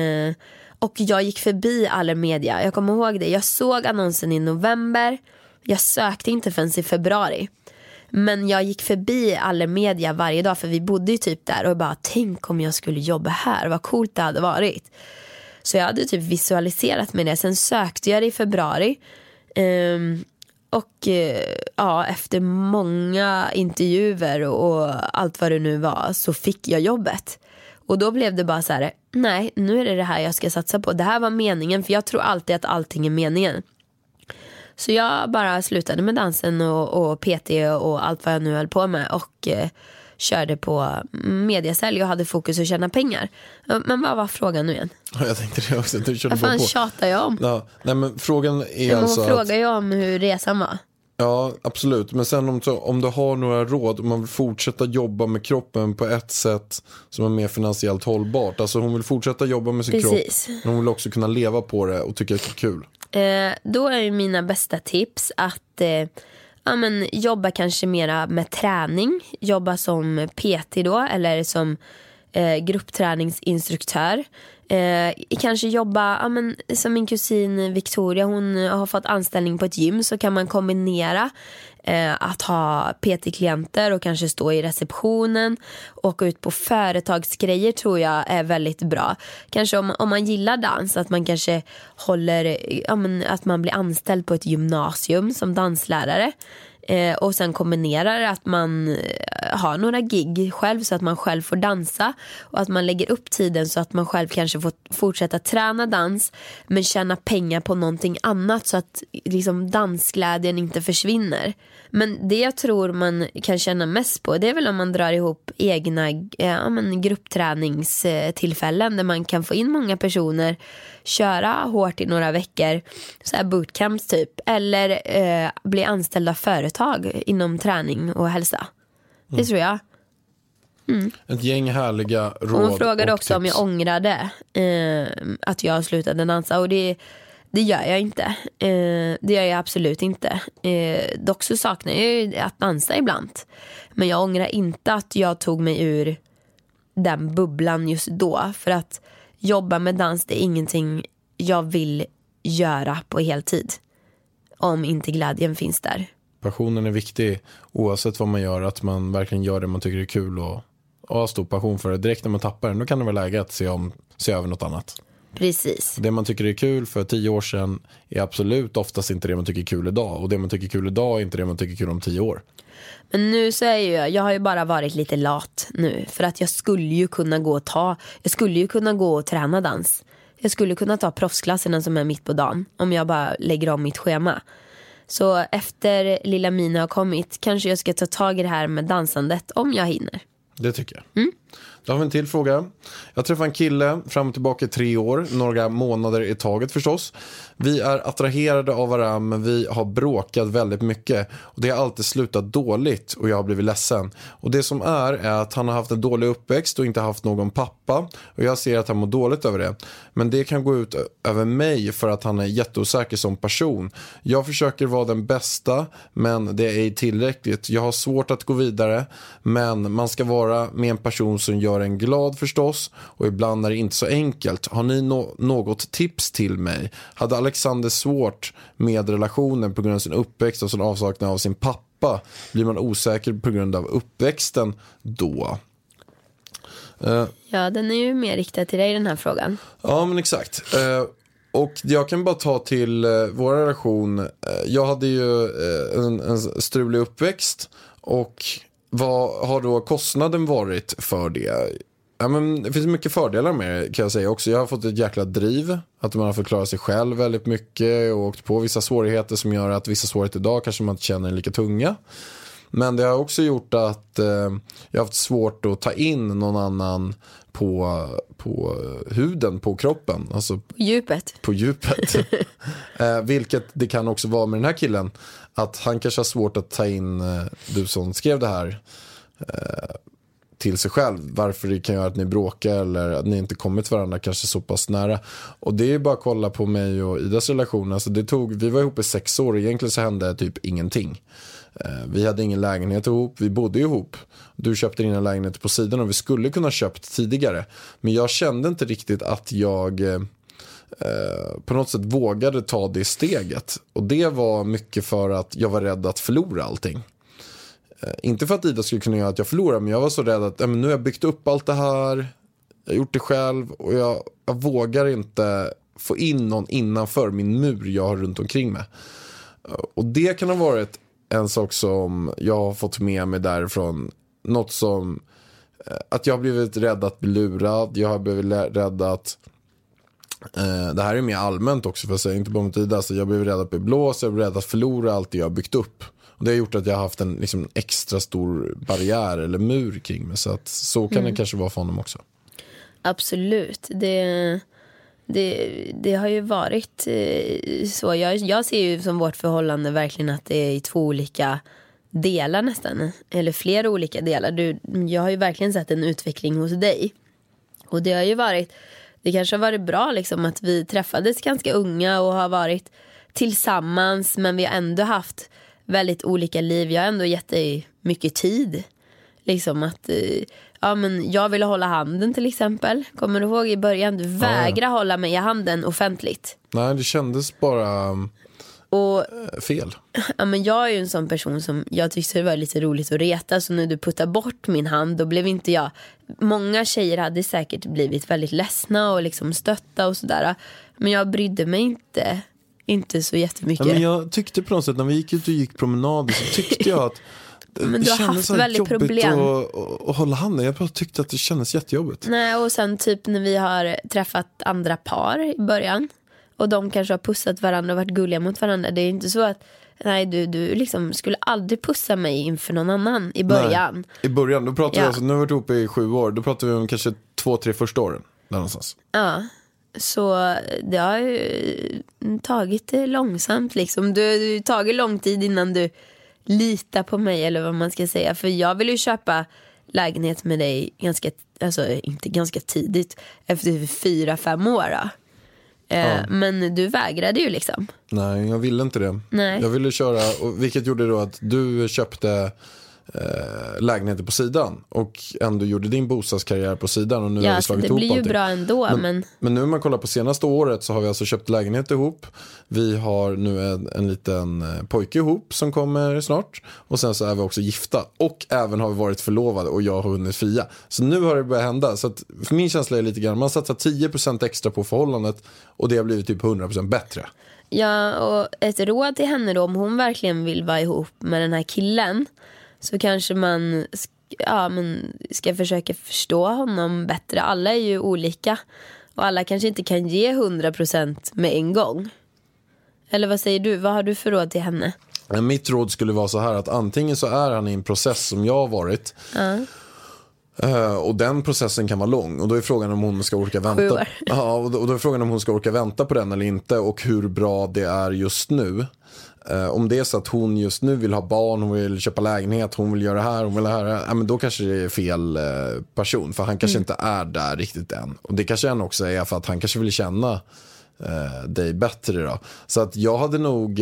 och jag gick förbi Allermedia. Jag kommer ihåg det, jag såg annonsen i november. Jag sökte inte förrän i februari. Men jag gick förbi Allermedia varje dag, för vi bodde ju typ där, och bara, tänk om jag skulle jobba här, vad coolt det hade varit. Så jag hade typ visualiserat med det. Sen sökte jag det i februari, och efter många intervjuer och allt vad det nu var, så fick jag jobbet. Och då blev det bara så här, nej, nu är det här jag ska satsa på. Det här var meningen, för jag tror alltid att allting är meningen. Så jag bara slutade med dansen och PT och allt vad jag nu höll på med, och körde på mediasälj och hade fokus att tjäna pengar. Men vad var frågan nu igen? Jag tänkte det också. Vad fan tjatar jag om? Ja, nej, men frågan är alltså att... frågar jag om hur resan var. Ja, absolut. Men sen om du har några råd, om man vill fortsätta jobba med kroppen på ett sätt som är mer finansiellt hållbart. Alltså hon vill fortsätta jobba med sin kropp, men hon vill också kunna leva på det och tycka att det är kul. Då är ju mina bästa tips att jobba kanske mera med träning. Jobba som PT då, eller som gruppträningsinstruktör. Kanske jobba som min kusin Victoria, hon har fått anställning på ett gym, så kan man kombinera att ha PT-klienter och kanske stå i receptionen och gå ut på företagsgrejer, tror jag är väldigt bra. Kanske om man gillar dans, att man kanske att man blir anställd på ett gymnasium som danslärare. Och sen kombinerar att man har några gig själv, så att man själv får dansa, och att man lägger upp tiden så att man själv kanske får fortsätta träna dans, men tjäna pengar på någonting annat, så att liksom dansglädjen inte försvinner. Men det jag tror man kan känna mest på, det är väl om man drar ihop egna gruppträningstillfällen där man kan få in många personer, köra hårt i några veckor, så här bootcamps typ, eller bli anställda företag inom träning och hälsa. Det tror jag. Ett gäng härliga råd. Hon frågade också tips om jag ångrade att jag slutade dansa, och det Det gör jag inte. Det gör jag absolut inte. Dock så saknar jag ju att dansa ibland. Men jag ångrar inte att jag tog mig ur den bubblan just då. För att jobba med dans, det är ingenting jag vill göra på heltid. Om inte glädjen finns där. Passionen är viktig oavsett vad man gör. Att man verkligen gör det man tycker är kul och har stor passion för det. Direkt när man tappar den, då kan det vara läge att se över något annat. Precis. Det man tycker är kul för 10 år sedan är absolut oftast inte det man tycker är kul idag. Och det man tycker är kul idag är inte det man tycker är kul om 10 år. Men nu så är jag har ju bara varit lite lat nu. För att jag skulle ju kunna gå och träna dans. Jag skulle kunna ta proffsklasserna som är mitt på dagen. Om jag bara lägger om mitt schema. Så efter lilla Mina har kommit, kanske jag ska ta tag i det här med dansandet om jag hinner. Det tycker jag. Då har vi en till fråga. Jag träffade en kille fram och tillbaka i 3 år. Några månader i taget förstås. Vi är attraherade av varandra, men vi har bråkat väldigt mycket. Och det har alltid slutat dåligt och jag har blivit ledsen. Och det som är att han har haft en dålig uppväxt och inte haft någon pappa. Och jag ser att han mår dåligt över det. Men det kan gå ut över mig för att han är jätteosäker som person. Jag försöker vara den bästa, men det är ej tillräckligt. Jag har svårt att gå vidare, men man ska vara med en person som gör en glad förstås. Och ibland är det inte så enkelt. Har ni något tips till mig? Hade Alexander svårt med relationen på grund av sin uppväxt och sin avsaknad av sin pappa? Blir man osäker på grund av uppväxten då? Ja, den är ju mer riktad till dig, den här frågan. Ja, men exakt. Och jag kan bara ta till vår relation. Jag hade ju en strulig uppväxt. Och vad har då kostnaden varit för det? Ja, men det finns mycket fördelar med det, kan jag säga också. Jag har fått ett jäkla driv. Att man har förklarat sig själv väldigt mycket. Och åkt på vissa svårigheter som gör att vissa svårigheter idag kanske man inte känner lika tunga. Men det har också gjort att jag har haft svårt att ta in någon annan på huden, på kroppen. Alltså på djupet. Vilket det kan också vara med den här killen. Att han kanske har svårt att ta in, du som skrev det här, till sig själv. Varför det kan göra att ni bråkar eller att ni inte kommit varandra kanske så pass nära. Och det är bara att kolla på mig och Idas relation. Alltså vi var ihop i 6 år och egentligen så hände typ ingenting. Vi hade ingen lägenhet ihop, vi bodde ihop. Du köpte dina lägenheter på sidan och vi skulle kunna köpt tidigare. Men jag kände inte riktigt att jag på något sätt vågade ta det steget. Och det var mycket för att jag var rädd att förlora allting. Inte för att Ida skulle kunna göra att jag förlorar, men jag var så rädd att nu har jag byggt upp allt det här, jag har gjort det själv och jag vågar inte få in någon innanför min mur jag har runt omkring mig. Och det kan ha varit en sak som jag har fått med mig därifrån. Något som att jag har blivit rädd att bli lurad. Jag har blivit rädd att det här är mer allmänt också, för att säga, inte bara mot Ida. Så jag blev rädd att bli blåst, jag blev rädd att förlora allt det jag har byggt upp. Och det har gjort att jag har haft en liksom extra stor barriär eller mur kring mig. Så att så kan det kanske vara för honom också. Absolut. Det har ju varit så. Jag ser ju som vårt förhållande verkligen att det är i 2 olika delar nästan. Eller flera olika delar. Jag har ju verkligen sett en utveckling hos dig. Och det har ju varit, det kanske har varit bra liksom att vi träffades ganska unga och har varit tillsammans, men vi har ändå haft väldigt olika liv. Jag har ändå gett dig mycket tid. Liksom att men jag ville hålla handen till exempel. Kommer du ihåg i början? Du vägrade hålla mig i handen offentligt. Nej, det kändes bara fel. Ja, men jag är ju en sån person som jag tyckte det var lite roligt att reta. Så när du puttar bort min hand, då blev inte jag. Många tjejer hade säkert blivit väldigt ledsna och liksom stötta och sådär. Men jag brydde mig inte så jättemycket. Ja, men jag tyckte på något sätt när vi gick ut och gick promenader så tyckte jag att men det du har kändes haft väldigt jobbigt problem att hålla handen. Jag bara tyckte att det kändes jättejobbigt. Nej, och sen typ när vi har träffat andra par i början och de kanske har pussat varandra och varit gulliga mot varandra. Det är inte så att du liksom skulle aldrig pussa mig inför någon annan i början. Nej, i början, då pratade vi alltså, nu har vi varit ihop i 7 år. Då pratade vi om kanske 2-3 första åren där någonstans. Ja, så det har ju tagit det långsamt liksom. Du har tagit lång tid innan du litar på mig, eller vad man ska säga. För jag vill ju köpa lägenhet med dig inte ganska tidigt, efter 4-5 år då. Men du vägrade ju liksom. Nej, jag ville inte det. Nej. Jag ville köra, vilket gjorde då att du köpte lägenheter på sidan och ändå gjorde din bostadskarriär på sidan, och nu har vi slagit ihop det blir ju allting. bra ändå. Men nu när man kollar på senaste året så har vi alltså köpt lägenhet ihop. Vi har nu en liten pojke ihop som kommer snart, och sen så är vi också gifta och även har vi varit förlovade och jag har hunnit fria. Så nu har det börjat hända, så att för min känsla är lite grann, man satsar 10% extra på förhållandet och det har blivit typ 100% bättre. Ja, och ett råd till henne då, om hon verkligen vill vara ihop med den här killen, så kanske man ska försöka förstå honom bättre. Alla är ju olika och alla kanske inte kan ge 100% med en gång. Eller vad säger du? Vad har du för råd till henne? Mitt råd skulle vara så här, att antingen så är han i en process som jag har varit, och den processen kan vara lång, och då är frågan om hon ska orka vänta. Ja, och då är frågan om hon ska orka vänta på den eller inte, och hur bra det är just nu. Om det är så att hon just nu vill ha barn, hon vill köpa lägenhet, hon vill göra det här, hon vill det här, men då kanske det är fel person, för han kanske inte är där riktigt än. Och det kanske han också är, för att han kanske vill känna dig bättre då. Så att jag hade nog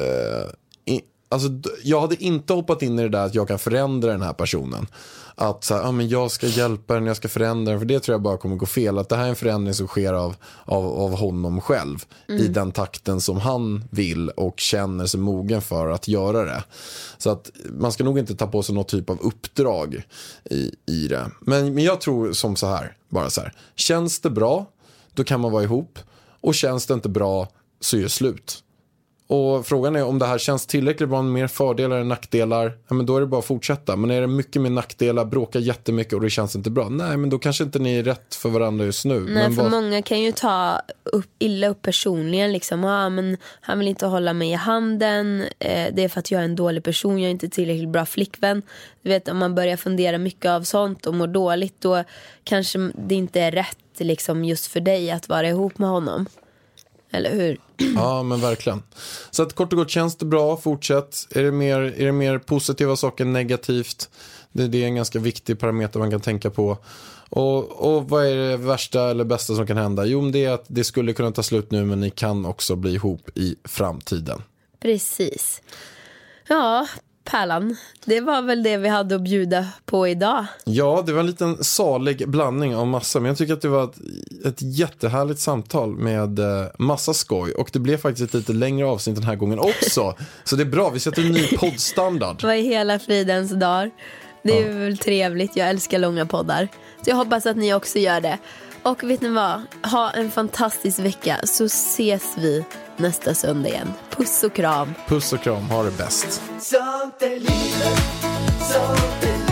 jag hade inte hoppat in i det där att jag kan förändra den här personen. Att så här, men jag ska hjälpa den, jag ska förändra den, för det tror jag bara kommer gå fel. Att det här är en förändring som sker av honom själv i den takten som han vill och känner sig mogen för att göra det. Så att man ska nog inte ta på sig något typ av uppdrag i det. Men jag tror som så här, bara så här, känns det bra, då kan man vara ihop, och känns det inte bra så är det slut. Och frågan är om det här känns tillräckligt bra med mer fördelar än nackdelar, men då är det bara att fortsätta. Men är det mycket med nackdelar, bråkar jättemycket och det känns inte bra, nej, men då kanske inte ni är rätt för varandra just nu. Nej, men för många kan ju ta illa upp personligen liksom. Men han vill inte hålla mig i handen, det är för att jag är en dålig person, jag är inte tillräckligt bra flickvän. Du vet, om man börjar fundera mycket av sånt och mår dåligt, då kanske det inte är rätt liksom just för dig att vara ihop med honom. Eller hur? Ja, men verkligen. Så att kort och gott, känns det bra, fortsätt. Är det mer positiva saker än negativt? Det är en ganska viktig parameter man kan tänka på. Och vad är det värsta eller bästa som kan hända? Jo, det är att det skulle kunna ta slut nu, men ni kan också bli ihop i framtiden. Precis. Ja, Pärlan, det var väl det vi hade att bjuda på idag. Ja, det var en liten salig blandning av massa, men jag tycker att det var ett jättehärligt samtal med massa skoj, och det blev faktiskt ett lite längre avsnitt den här gången också. Så det är bra, vi sätter en ny poddstandard. Vad är hela fridens dag? Det är väl trevligt, jag älskar långa poddar. Så jag hoppas att ni också gör det. Och vet ni vad? Ha en fantastisk vecka, så ses vi nästa söndag igen. Puss och kram. Puss och kram, ha det bäst. Sånt är livet, sånt är livet.